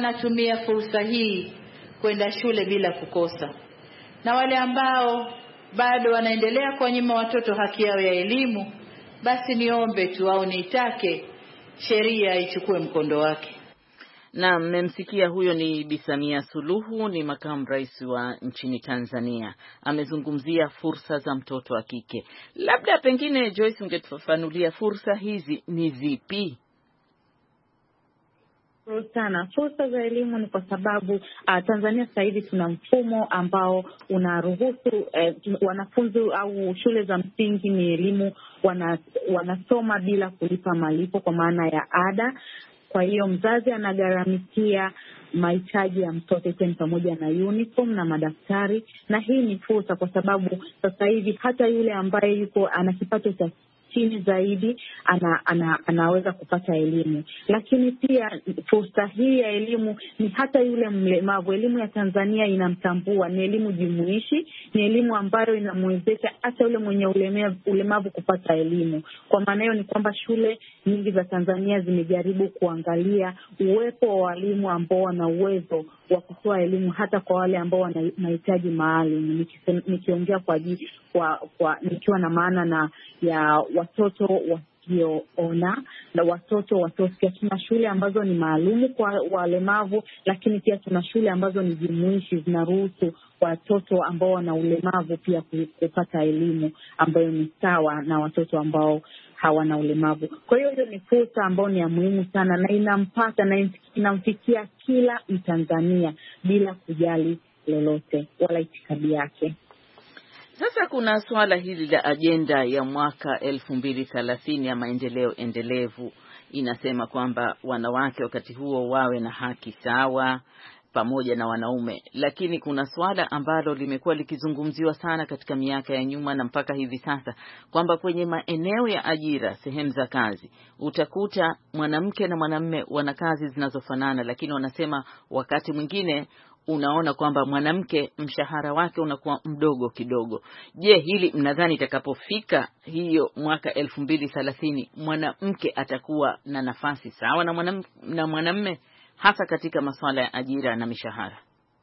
wanatumia fursa hii kwenda shule bila kukosa. Na wale ambao bado wanaendelea kuwanyima watoto haki yao ya elimu, basi niombe tu au nitake sheria ichukue mkondo wake. Na mmemsikia, huyo ni Bi Samia Suluhu, ni makamu rais wa nchini Tanzania. Amezungumzia fursa za mtoto wa kike. Labda pengine Joyce ungetufafanulia fursa hizi ni zipi? Sana fursa za elimu ni kwa sababu Tanzania sasa hivi tuna mfumo ambao unaruhusu wanafunzi au shule za msingi ni elimu wanasoma bila kulipa malipo kwa maana ya ada. Kwa hiyo mzazi anagharamikia mahitaji ya mtoto ni pamoja na uniform na madaftari, na hii ni fursa kwa sababu sasa hivi hata yule ambaye yuko ana kipato cha chini zaidi anaweza kupata elimu. Lakini pia fursa hii ya elimu ni hata yule mlemavu. Elimu ya Tanzania inamtambua, ni elimu jumuishi, ni elimu ambayo inamwezesha hata yule mwenye ulemavu kupata elimu. Kwa maana hiyo ni kwamba shule nyingi za Tanzania zimejaribu kuangalia uwepo wa walimu ambao wana uwezo wa kutoa elimu hata kwa wale ambao wana mahitaji maalum. Nikiongea nikiwa na maana na ya watoto wasioona na watoto wasiosikia. Tuna shule ambazo ni maalumu kwa walemavu, lakini pia tuna shule ambazo ni jumuishi, zinaruhusu watoto ambao wana ulemavu pia kupata elimu ambayo ni sawa na watoto ambao hawana ulemavu. Kwa hiyo ni fursa ambayo ni ya muhimu sana na inampata na inamfikia kila Mtanzania bila kujali lolote wala itikadi yake. Sasa kuna swala hili la ajenda ya mwaka 2030 ya maendeleo endelevu, inasema kwamba wanawake wakati huo wawe na haki sawa pamoja na wanaume. Lakini kuna swala ambalo limekuwa likizungumziwa sana katika miaka ya nyuma na mpaka hivi sasa, kwamba kwenye maeneo ya ajira, sehemu za kazi, utakuta mwanamke na mwanamume wana kazi zinazofanana, lakini wanasema wakati mwingine unaona kwamba mwanamke mshahara wake unakuwa mdogo kidogo. Je, hili mnadhani itakapofika hiyo mwaka 2030 mwanamke atakuwa na nafasi sawa na mwanamume hasa katika masuala ya ajira na mishahara?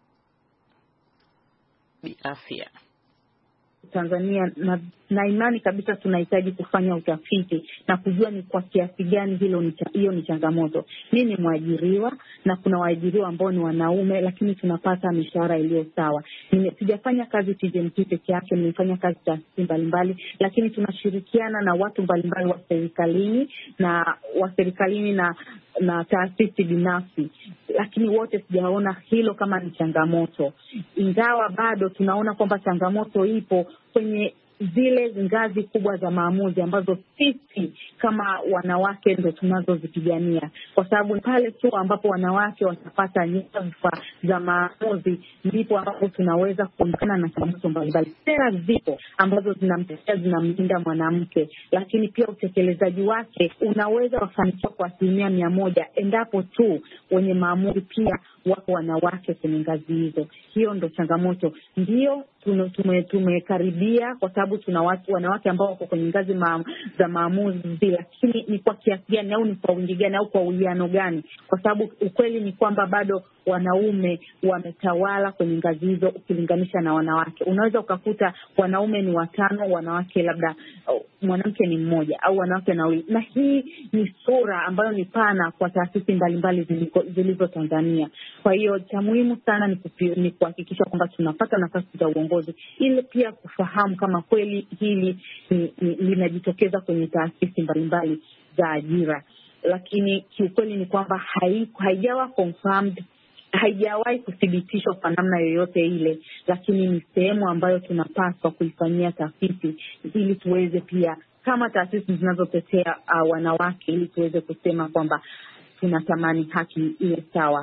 Afya Tanzania na imani kabisa tunahitaji kufanya utafiti na kujua ni kwa kiasi gani hiyo ni changamoto. Mimi ni mwajiriwa na kuna waajiriwa ambao ni wanaume, lakini tunapata mishahara iliyo sawa. Sijafanya kazi TGMT peke yake, nimefanya kazi taasisi mbalimbali, lakini tunashirikiana na watu mbalimbali wa serikalini na taasisi binafsi, lakini wote sijaona hilo kama ni changamoto, ingawa bado tunaona kwamba changamoto ipo kwenye zile ngazi kubwa za maamuzi ambazo sisi kama wanawake ndo tunazozipigania, kwa sababu pale tu ambapo wanawake watapata nyadhifa za maamuzi ndipo ambapo tunaweza kuondokana na changamoto mbalimbali. Sera zipo ambazo zinamlinda mwanamke, lakini pia utekelezaji wake unaweza kufanikiwa kwa 100% endapo tu wenye maamuzi pia wako wanawake kwenye ngazi hizo. Hiyo ndo changamoto. Ndio tumekaribia kwa sababu tuna wanawake ambao wako kwenye ngazi za maamuzi, lakini ni kwa kiasi gani au ni kwa wingi gani au kwa uwiano gani? Kwa sababu ukweli ni kwamba bado wanaume wametawala kwenye ngazi hizo ukilinganisha na wanawake. Unaweza ukakuta wanaume ni 5, wanawake labda mwanamke ni 1 au wanawake na wawili. Na hii ni sura ambayo ni pana kwa taasisi mbalimbali zilizo Tanzania. Kwa hiyo cha muhimu sana ni kuhakikisha kwamba tunapata nafasi za uongozi, ili pia kufahamu kama kweli hili linajitokeza kwenye taasisi mbalimbali za ajira. Lakini kiukweli ni kwamba haijawa confirmed, haijawahi kuthibitishwa kwa namna yoyote ile, lakini ni sehemu ambayo tunapaswa kuifanyia tafiti ili tuweze pia kama taasisi zinazotetea wanawake, ili tuweze kusema kwamba tunatamani haki iwe sawa.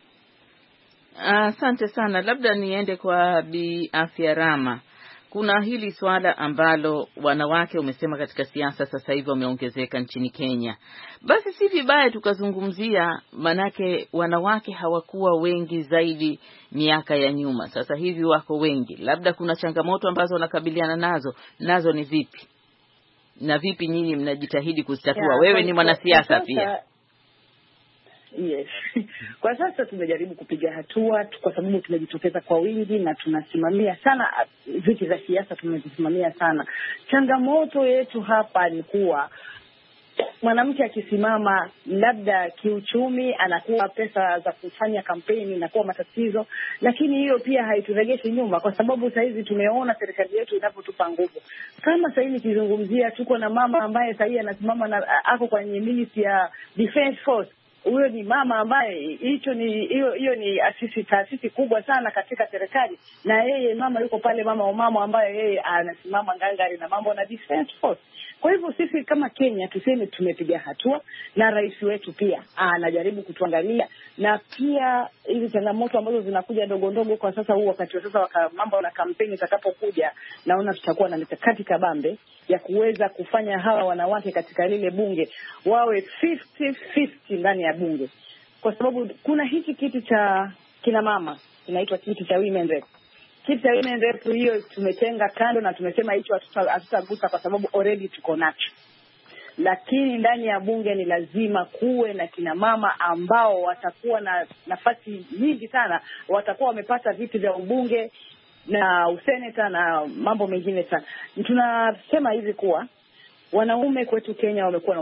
Asante sana. Labda niende kwa Bi Afya Rama. Kuna hili swala ambalo wanawake umesema katika siasa sasa hivi wameongezeka nchini Kenya. Basi si vibaya tukazungumzia, manake wanawake hawakuwa wengi zaidi miaka ya nyuma. Sasa hivi wako wengi. Labda kuna changamoto ambazo wanakabiliana nazo ni vipi? Na vipi nyinyi mnajitahidi kuzitatua? Wewe ni mwanasiasa pia. Yes. Kwa sasa tumejaribu kupiga hatua kwa sababu tumejitokeza kwa wingi na tunasimamia sana viti za siasa, tumezisimamia sana. Changamoto yetu hapa ni kuwa mwanamke akisimama labda kiuchumi, anakuwa pesa za kufanya kampeni na kuwa matatizo, lakini hiyo pia haituregeshi nyuma, kwa sababu sasa hizi tumeona serikali yetu inapotupa nguvu. Kama sasa hivi nikizungumzia, tuko na mama ambaye sasa hivi anasimama na ako kwenye Ministry ya Defense Force. Huyo ni mama ambaye hiyo ni taasisi kubwa sana katika serikali, na yeye mama yuko pale, mama Omamo ambaye yeye anasimama ngangari na mambo na Defense Force. Kwa hivyo sisi kama Kenya tuseme tumepiga hatua, na rais wetu pia anajaribu kutuangalia, na pia hizi changamoto ambazo zinakuja ndogo ndogo kwa sasa, huu wakati wa sasa mambo na kampeni itakapokuja, naona tutakuwa na mikakati kabambe ya kuweza kufanya hawa wanawake katika lile bunge wawe 50-50 ndani ya bunge, kwa sababu kuna hiki kiti cha kina mama inaitwa kiti cha women rep. Kiti cha women rep hiyo tumetenga kando na tumesema hicho hatutagusa kwa sababu already tuko nacho. Lakini ndani ya bunge ni lazima kuwe na kina mama ambao watakuwa na nafasi nyingi sana, watakuwa wamepata viti vya ubunge na useneta na mambo mengine sana. Tunasema hivi kuwa wanaume kwetu Kenya wamekuwa na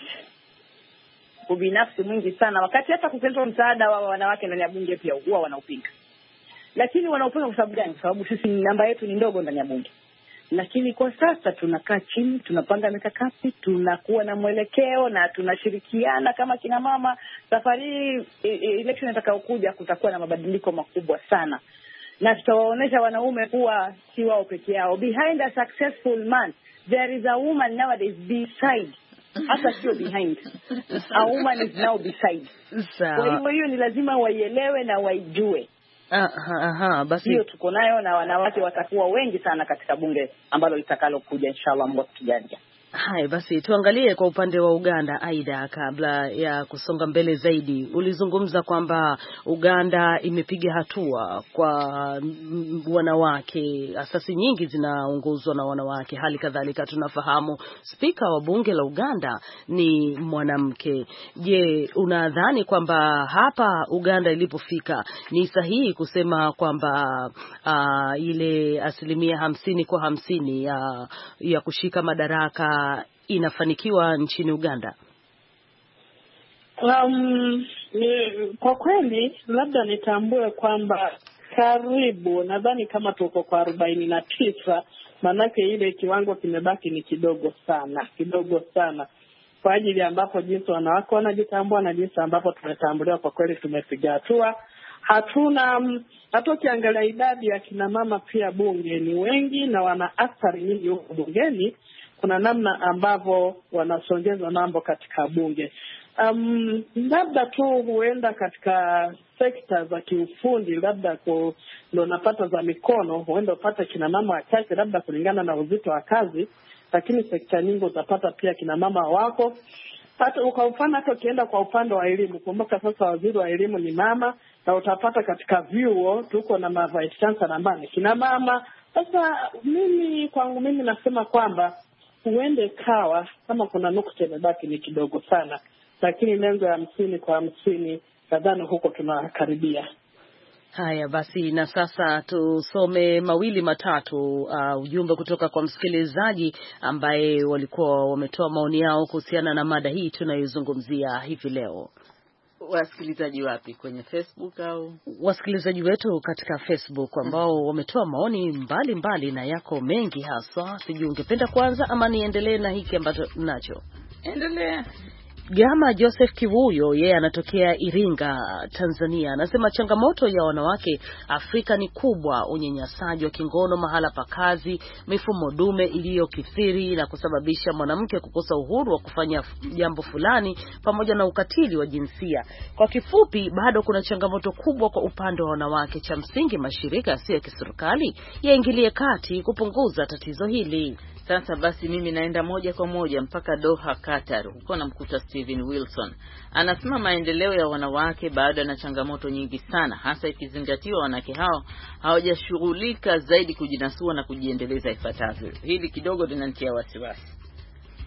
ubinafsi mwingi sana, wakati hata kukiletwa msaada wa wanawake ndani ya bunge pia huwa wanaupinga. Lakini wanaupinga kwa sababu gani? Kwa sababu sisi namba yetu ni ndogo ndani ya bunge. Lakini kwa sasa tunakaa chini, tunapanga mikakati, tunakuwa na mwelekeo na tunashirikiana kama kina mama. Safari election itakayokuja kutakuwa na mabadiliko makubwa sana, na tutawaonesha wanaume kuwa si wao peke yao. Behind a successful man there is a woman nowadays beside. Hata sio behind, a woman is now beside. Kwa hivyo hiyo ni lazima waielewe na waijue. Basi hiyo tuko nayo, na wanawake watakuwa wengi sana katika bunge ambalo litakalo kuja inshallah Mungu akijalia. Hai, basi tuangalie kwa upande wa Uganda. Aida, kabla ya kusonga mbele zaidi, ulizungumza kwamba Uganda imepiga hatua kwa wanawake, asasi nyingi zinaongozwa na wanawake. Hali kadhalika tunafahamu spika wa bunge la Uganda ni mwanamke. Je, unadhani kwamba hapa Uganda ilipofika ni sahihi kusema kwamba ile 50% ya kushika madaraka inafanikiwa nchini Uganda? Kwa kweli labda nitambue kwamba karibu, nadhani kama tuko kwa 49, manake ile kiwango kimebaki ni kidogo sana kwa ajili ambapo jinsi wanawake wanajitambua na jinsi ambapo tumetambuliwa. Kwa kweli tumepiga hatua. Hata ukiangalia idadi ya kina mama pia bunge ni wengi na wana athari nyingi huko bungeni. Kuna namna ambavyo wanasongeza mambo katika bunge. Labda tu huenda katika sekta za kiufundi, labda ndio napata za mikono, huenda upata kina mama wachache labda kulingana na uzito wa kazi, lakini sekta nyingi utapata pia kina mama wako. Hata kwa mfano hata ukienda kwa upande wa elimu, kumbuka sasa waziri wa elimu ni mama, na utapata katika vyuo tuko na vice chancellor ambao ni kina mama. Sasa kwangu mimi nasema kwamba huende kawa kama kuna nukta imebaki ni kidogo sana, lakini lengo ya 50 kwa 50 nadhani huko tunakaribia. Haya basi, na sasa tusome mawili matatu ujumbe kutoka kwa msikilizaji ambaye walikuwa wametoa maoni yao kuhusiana na mada hii tunayozungumzia hivi leo. Wasikilizaji wapi, kwenye Facebook au? Wasikilizaji wetu katika Facebook ambao wametoa maoni mbali na yako mengi haswa. Sijui ungependa kwanza ama niendelee na hiki ambacho nacho? Endelea. Gama Joseph Kivuyo, yeye anatokea Iringa, Tanzania, anasema changamoto ya wanawake Afrika ni kubwa: unyanyasaji wa kingono mahala pa kazi, mifumo dume iliyokithiri na kusababisha mwanamke kukosa uhuru wa kufanya jambo fulani, pamoja na ukatili wa jinsia. Kwa kifupi, bado kuna changamoto kubwa kwa upande wa wanawake. Cha msingi mashirika yasiyo ya kiserikali yaingilie kati kupunguza tatizo hili. Sasa basi mimi naenda moja kwa moja mpaka Doha, Qatar. Huko namkuta Steven Wilson. Anasema maendeleo ya wanawake bado na changamoto nyingi sana, hasa ikizingatiwa wanawake hao hawajashughulika zaidi kujinasua na kujiendeleza ifuatavyo. Hili kidogo linanitia wasiwasi.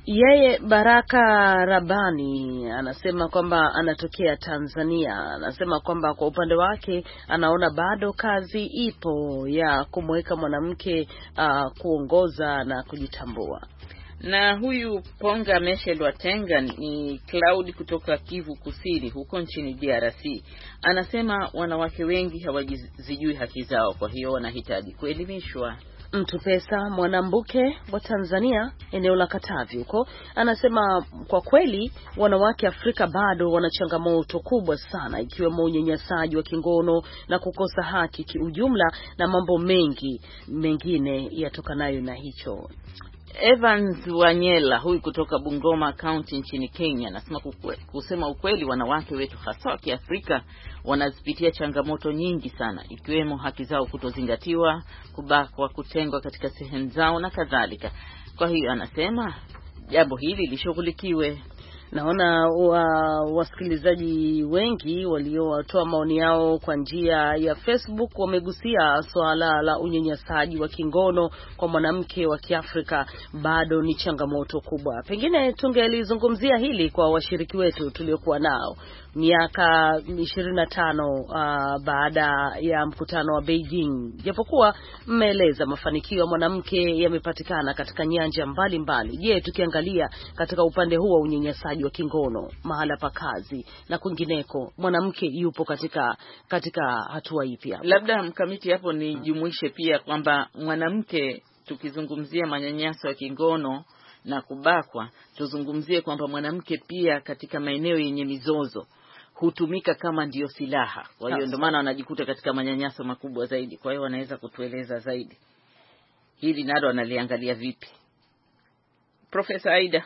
Yeye Baraka Rabani anasema kwamba anatokea Tanzania. Anasema kwamba kwa upande wake anaona bado kazi ipo ya kumweka mwanamke kuongoza na kujitambua. Na huyu Ponga Meshel Watenga ni Cloud kutoka Kivu Kusini huko nchini DRC. Anasema wanawake wengi hawajijui haki zao, kwa hiyo wanahitaji kuelimishwa. Mtu Pesa Mwanambuke wa Tanzania eneo la Katavi huko anasema kwa kweli wanawake Afrika bado wana changamoto kubwa sana, ikiwemo unyanyasaji wa kingono na kukosa haki kiujumla na mambo mengine yatokanayo na hicho. Evans Wanyela huyu kutoka Bungoma County nchini Kenya anasema kusema ukweli wanawake wetu hasa wa Kiafrika wanazipitia changamoto nyingi sana, ikiwemo haki zao kutozingatiwa, kubakwa, kutengwa katika sehemu zao na kadhalika. Kwa hiyo anasema jambo hili lishughulikiwe. Naona wasikilizaji wengi waliotoa maoni yao kwa njia ya Facebook wamegusia swala la unyanyasaji wa kingono kwa mwanamke wa Kiafrika bado ni changamoto kubwa. Pengine tungelizungumzia hili kwa washiriki wetu tuliokuwa nao miaka 25 baada ya mkutano wa Beijing. Japokuwa mmeeleza mafanikio ya mwanamke yamepatikana katika nyanja mbalimbali. Je, tukiangalia katika upande huo wa unyanyasaji wa kingono mahala pa kazi na kwingineko, mwanamke yupo katika hatua ipi? Labda mkamiti hapo ni jumuishe pia kwamba mwanamke, tukizungumzia manyanyaso ya kingono na kubakwa, tuzungumzie kwamba mwanamke pia katika maeneo yenye mizozo hutumika kama ndiyo silaha. Kwa hiyo ndio maana wanajikuta katika manyanyaso makubwa zaidi. Kwa hiyo wanaweza kutueleza zaidi hili nalo analiangalia vipi? Profesa Aida.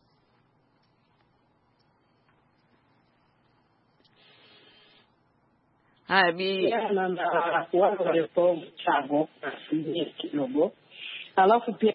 Mchango kidogo. Alafu pia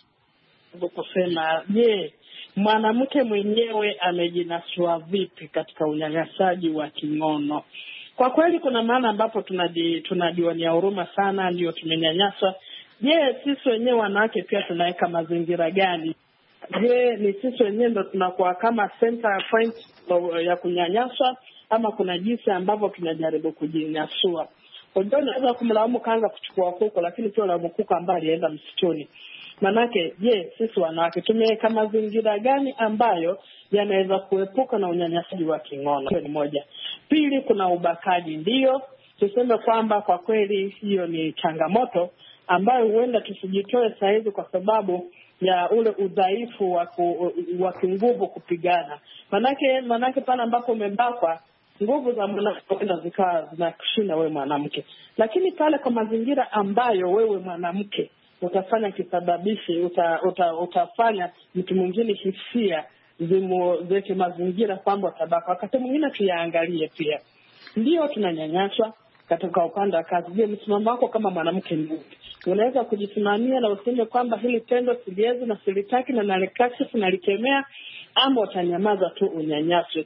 kusema je, mwanamke mwenyewe amejinasua vipi katika unyanyasaji wa kingono? Kwa kweli kuna maana ambapo tunajionia huruma sana, ndio tumenyanyaswa. Je, sisi wenyewe wanawake pia tunaweka mazingira gani? Je, ni sisi wenyewe ndo tunakuwa kama center point ya kunyanyaswa, ama kuna jinsi ambavyo tunajaribu kujinyasua? Unajua unaweza kumlaumu kanga kuchukua kuku, lakini sio laumu kuku ambaye alienda msituni. Manake je, sisi wanawake tumeweka mazingira gani ambayo yanaweza kuepuka na unyanyasaji wa kingono? Ni moja. Pili, kuna ubakaji. Ndio tuseme kwamba kwa kweli hiyo ni changamoto ambayo huenda tusijitoe sahizi kwa sababu ya ule udhaifu wa kinguvu kupigana. Manake pale ambapo umebakwa, nguvu za mwanamke zikawa zinakushinda wewe mwanamke. Lakini pale kwa mazingira ambayo wewe mwanamke utafanya kisababishi, utafanya mtu mwingine hisia zeke mazingira kwamba utabaka. Wakati mwingine tuyaangalie pia. Ndio tunanyanyaswa katika upande wa kazi. Je, msimamo wako kama mwanamke ni upi? Unaweza kujisimamia na useme kwamba hili tendo siliwezi na silitaki na nalikashifu na likemea, ama utanyamaza tu unyanyaswe?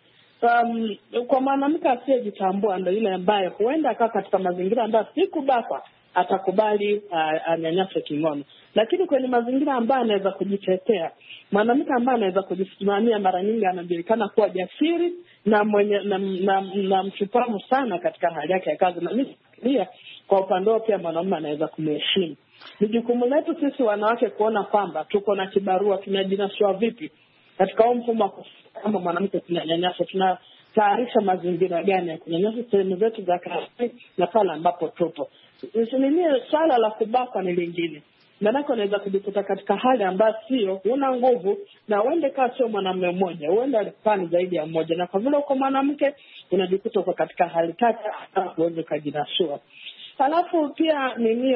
Kwa mwanamke asiyejitambua ndio ile ambaye huenda akawa katika mazingira ambayo si kubakwa atakubali anyanyaswe kingono. Lakini kwenye mazingira ambayo anaweza kujitetea, mwanamke ambaye anaweza kujisimamia mara nyingi anajulikana kuwa jasiri na mwenye na mshupavu sana katika hali yake ya kazi. Na mimi pia kwa upande wao pia mwanamume anaweza kumheshimu. Ni jukumu letu sisi wanawake kuona kwamba tuko na kibarua, tunajinasua vipi katika mfumo kama mwanamke tunanyanyaswa, tunatayarisha mazingira gani ya kunyanyaswa sehemu zetu za kazi na pale ambapo tupo. Usinie swala la kubaka ni lingine. Maanake unaweza kujikuta katika hali ambayo sio, una nguvu na uende kaa sio mwanamume mmoja, uende alifani zaidi ya mmoja, na kwa vile uko mwanamke unajikuta uko katika hali tata uweze kujinasua. Halafu pia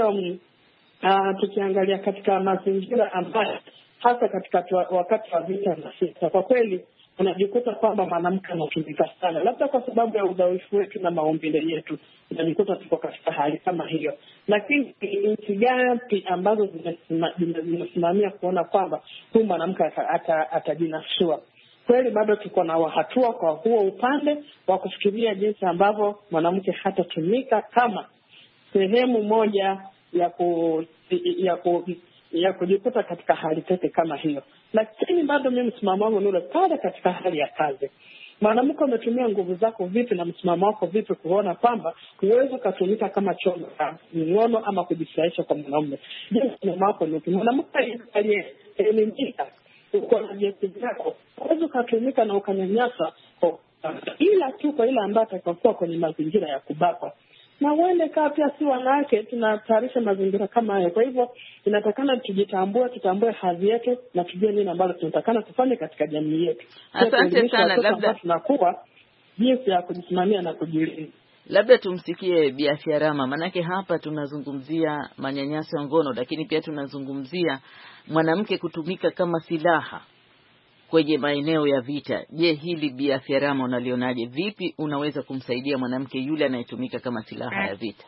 tukiangalia katika mazingira ambayo hasa katika wakati wa vita na sita, kwa kweli unajikuta kwamba mwanamke anatumika sana, labda kwa sababu ya udhaifu wetu na maumbile yetu, unajikuta tuko katika hali kama hiyo. Lakini nchi gani ambazo zimesimamia kuona kwamba huyu mwanamke atajinasua? Kweli bado tuko na hatua kwa huo upande wa kufikiria jinsi ambavyo mwanamke hatatumika kama sehemu moja ya kujikuta katika hali tete kama hiyo. Lakini bado mimi msimamo wangu ni ule pale katika hali ya kazi. Mwanamke umetumia nguvu zako vipi na msimamo wako vipi kuona kwamba huwezi kutumika kama chombo cha ngono ama kujifurahisha kwa mwanaume. Je, msimamo wako ni upi? Mwanamke aliyeelimika uko na vyeti vyako, huwezi kutumika na ukanyanyasa ila tu kwa ile ambayo atakuwa kwenye mazingira ya kubakwa. Na wale kaa pia si wanawake tunatayarisha mazingira kama hayo. Kwa hivyo inatakana tutambue hadhi yetu na tujue nini ambalo tunatakana tufanye katika jamii yetu. Asante sana, labda tunakuwa jinsi ya kujisimamia na kujilinda. Labda tumsikie Bi Afya Rama, manake hapa tunazungumzia manyanyaso ya ngono, lakini pia tunazungumzia mwanamke kutumika kama silaha kwenye maeneo ya vita. Je, hili Bi Afya Rama unalionaje? Vipi unaweza kumsaidia mwanamke yule anayetumika kama silaha ya vita?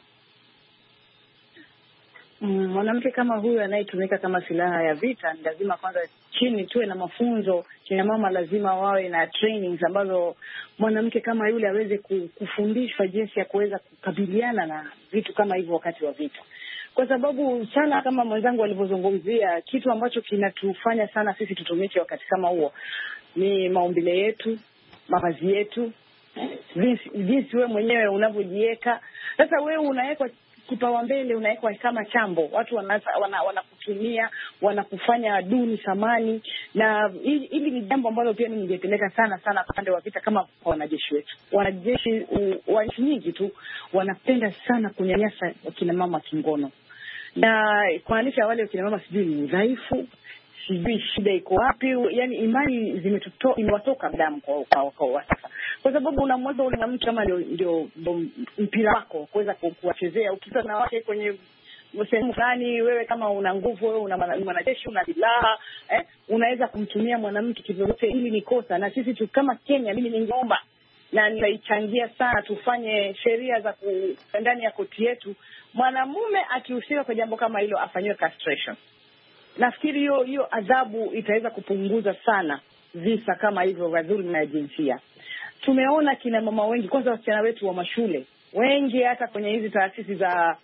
Mwanamke kama huyu anayetumika kama silaha ya vita, ni lazima kwanza chini tuwe na mafunzo. Kina mama lazima wawe na trainings ambazo mwanamke kama yule aweze kufundishwa jinsi ya kuweza kukabiliana na vitu kama hivyo wakati wa vita. Kwa sababu sana kama mwenzangu alivyozungumzia, kitu ambacho kinatufanya sana sisi tutumike wakati kama huo ni maumbile yetu, mavazi yetu, jinsi wewe mwenyewe unavyojiweka. Sasa wewe unawekwa kipawa mbele, unawekwa kama chambo, watu wanakutumia, wanakufanya duni samani, na hili ni jambo ambalo pia ningepeleka sana upande wa vita kama kwa wanajeshi wetu. Wanajeshi wa nchi nyingi tu wanapenda sana kunyanyasa kina mama kingono, na kuanisha wale kina mama sijui ni udhaifu, sijui shida iko wapi, yani imani imewatoka damu kwa sasa. Kwa sababu unamweza ule mtu kama ndio mpira wako kuweza kuwachezea. Ukipita na wake kwenye sehemu fulani, wewe kama una nguvu, wewe una mwanajeshi, una silaha, unaweza kumtumia mwanamke kivyovyote. Hili ni kosa, na sisi tu kama Kenya, mimi ningeomba na nitaichangia sana tufanye sheria za ndani ya koti yetu, mwanamume akihusika kwa jambo kama hilo afanywe castration. Nafikiri hiyo adhabu itaweza kupunguza sana visa kama hivyo vya dhulma ya jinsia. Tumeona kina mama wengi, kwanza wasichana wetu wa mashule wengi, hata kwenye hizi taasisi za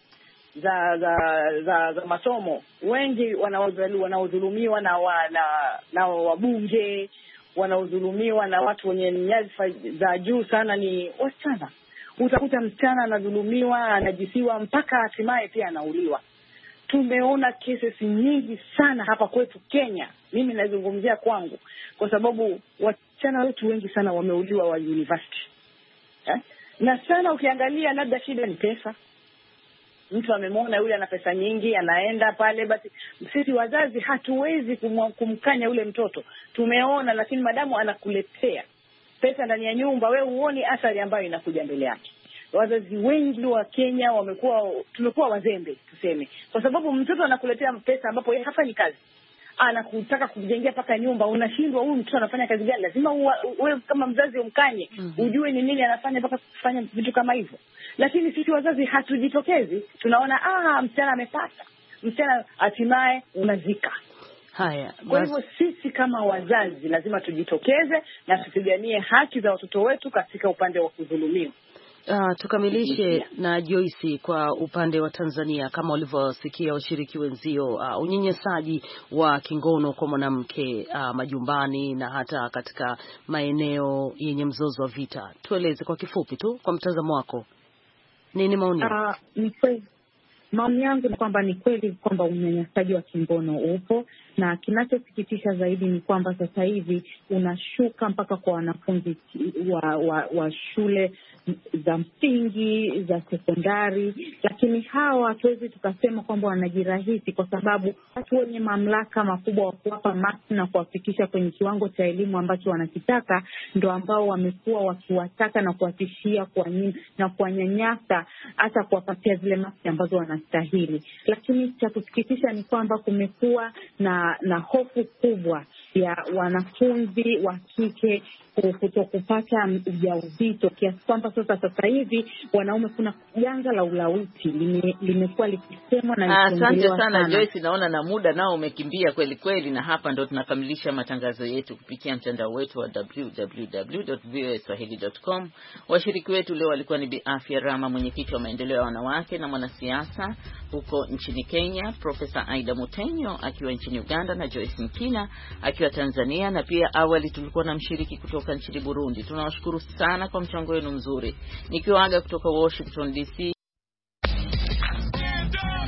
masomo, wengi wanaodhulumiwa na wabunge, wanaodhulumiwa na watu wenye nyadhifa za juu sana ni wasichana. Utakuta msichana anadhulumiwa, anajisiwa, mpaka hatimaye pia anauliwa. Tumeona cases nyingi sana hapa kwetu Kenya. Mimi nazungumzia kwangu kwa sababu wasichana wetu wengi sana wameuliwa wa university. Na sana ukiangalia labda shida ni pesa. Mtu amemwona yule ana pesa nyingi, anaenda pale, basi sisi wazazi hatuwezi kumkanya yule mtoto. Tumeona, lakini madamu anakuletea pesa ndani ya nyumba, wewe huoni athari ambayo inakuja mbele yake. Wazazi wengi wa Kenya tumekuwa wazembe tuseme, kwa sababu mtoto anakuletea pesa ambapo yeye hafanyi kazi, anakutaka kujengea paka nyumba, unashindwa huyu mtoto anafanya kazi gani? Lazima wewe kama mzazi umkanye, ujue ni nini anafanya mpaka kufanya vitu kama hivyo. Lakini sisi wazazi hatujitokezi, tunaona msichana amepata, msichana hatimaye unazika. Haya, kwa hivyo sisi kama wazazi lazima tujitokeze na tupiganie haki za watoto wetu katika upande wa kudhulumiwa. Tukamilishe na Joyce kwa upande wa Tanzania, kama ulivyosikia washiriki wenzio, unyenyesaji wa kingono kwa mwanamke majumbani na hata katika maeneo yenye mzozo wa vita. Tueleze kwa kifupi tu, kwa mtazamo wako, nini maoni? Ni kweli, maoni yangu ni kwamba ni kweli kwamba unyanyasaji wa kingono upo, na kinachosikitisha zaidi ni kwamba sasa hivi unashuka mpaka kwa wanafunzi wa shule za msingi, za sekondari. Lakini hawa hatuwezi tukasema kwamba wanajirahisi, kwa sababu watu wenye mamlaka makubwa wa kuwapa maki na kuwafikisha kwenye kiwango cha elimu ambacho wanakitaka ndo ambao wamekuwa wakiwataka na kuwatishia na kuwanyanyasa, hata kuwapatia zile maki ambazo wanastahili. Lakini cha kusikitisha ni kwamba kumekuwa na hofu kubwa ya wanafunzi wa kike kutokupata ujauzito, kiasi kwamba sasa hivi wanaume, kuna janga la ulawiti limekuwa likisemwa na asante sana Joyce, naona na muda nao umekimbia kweli kweli, na hapa ndo tunakamilisha matangazo yetu kupitia mtandao wetu wa www.voaswahili.com. Washiriki wetu leo walikuwa ni Bi Afya Rama, mwenyekiti wa maendeleo ya wanawake na mwanasiasa huko nchini Kenya, Profesa Aida Mutenyo akiwa nchini Uganda, na Joyce Mkina akiwa akiwa Tanzania, na pia awali tulikuwa na mshiriki kutoka nchini Burundi. Tunawashukuru sana kwa mchango wenu mzuri. Nikiwaaga kutoka Washington DC.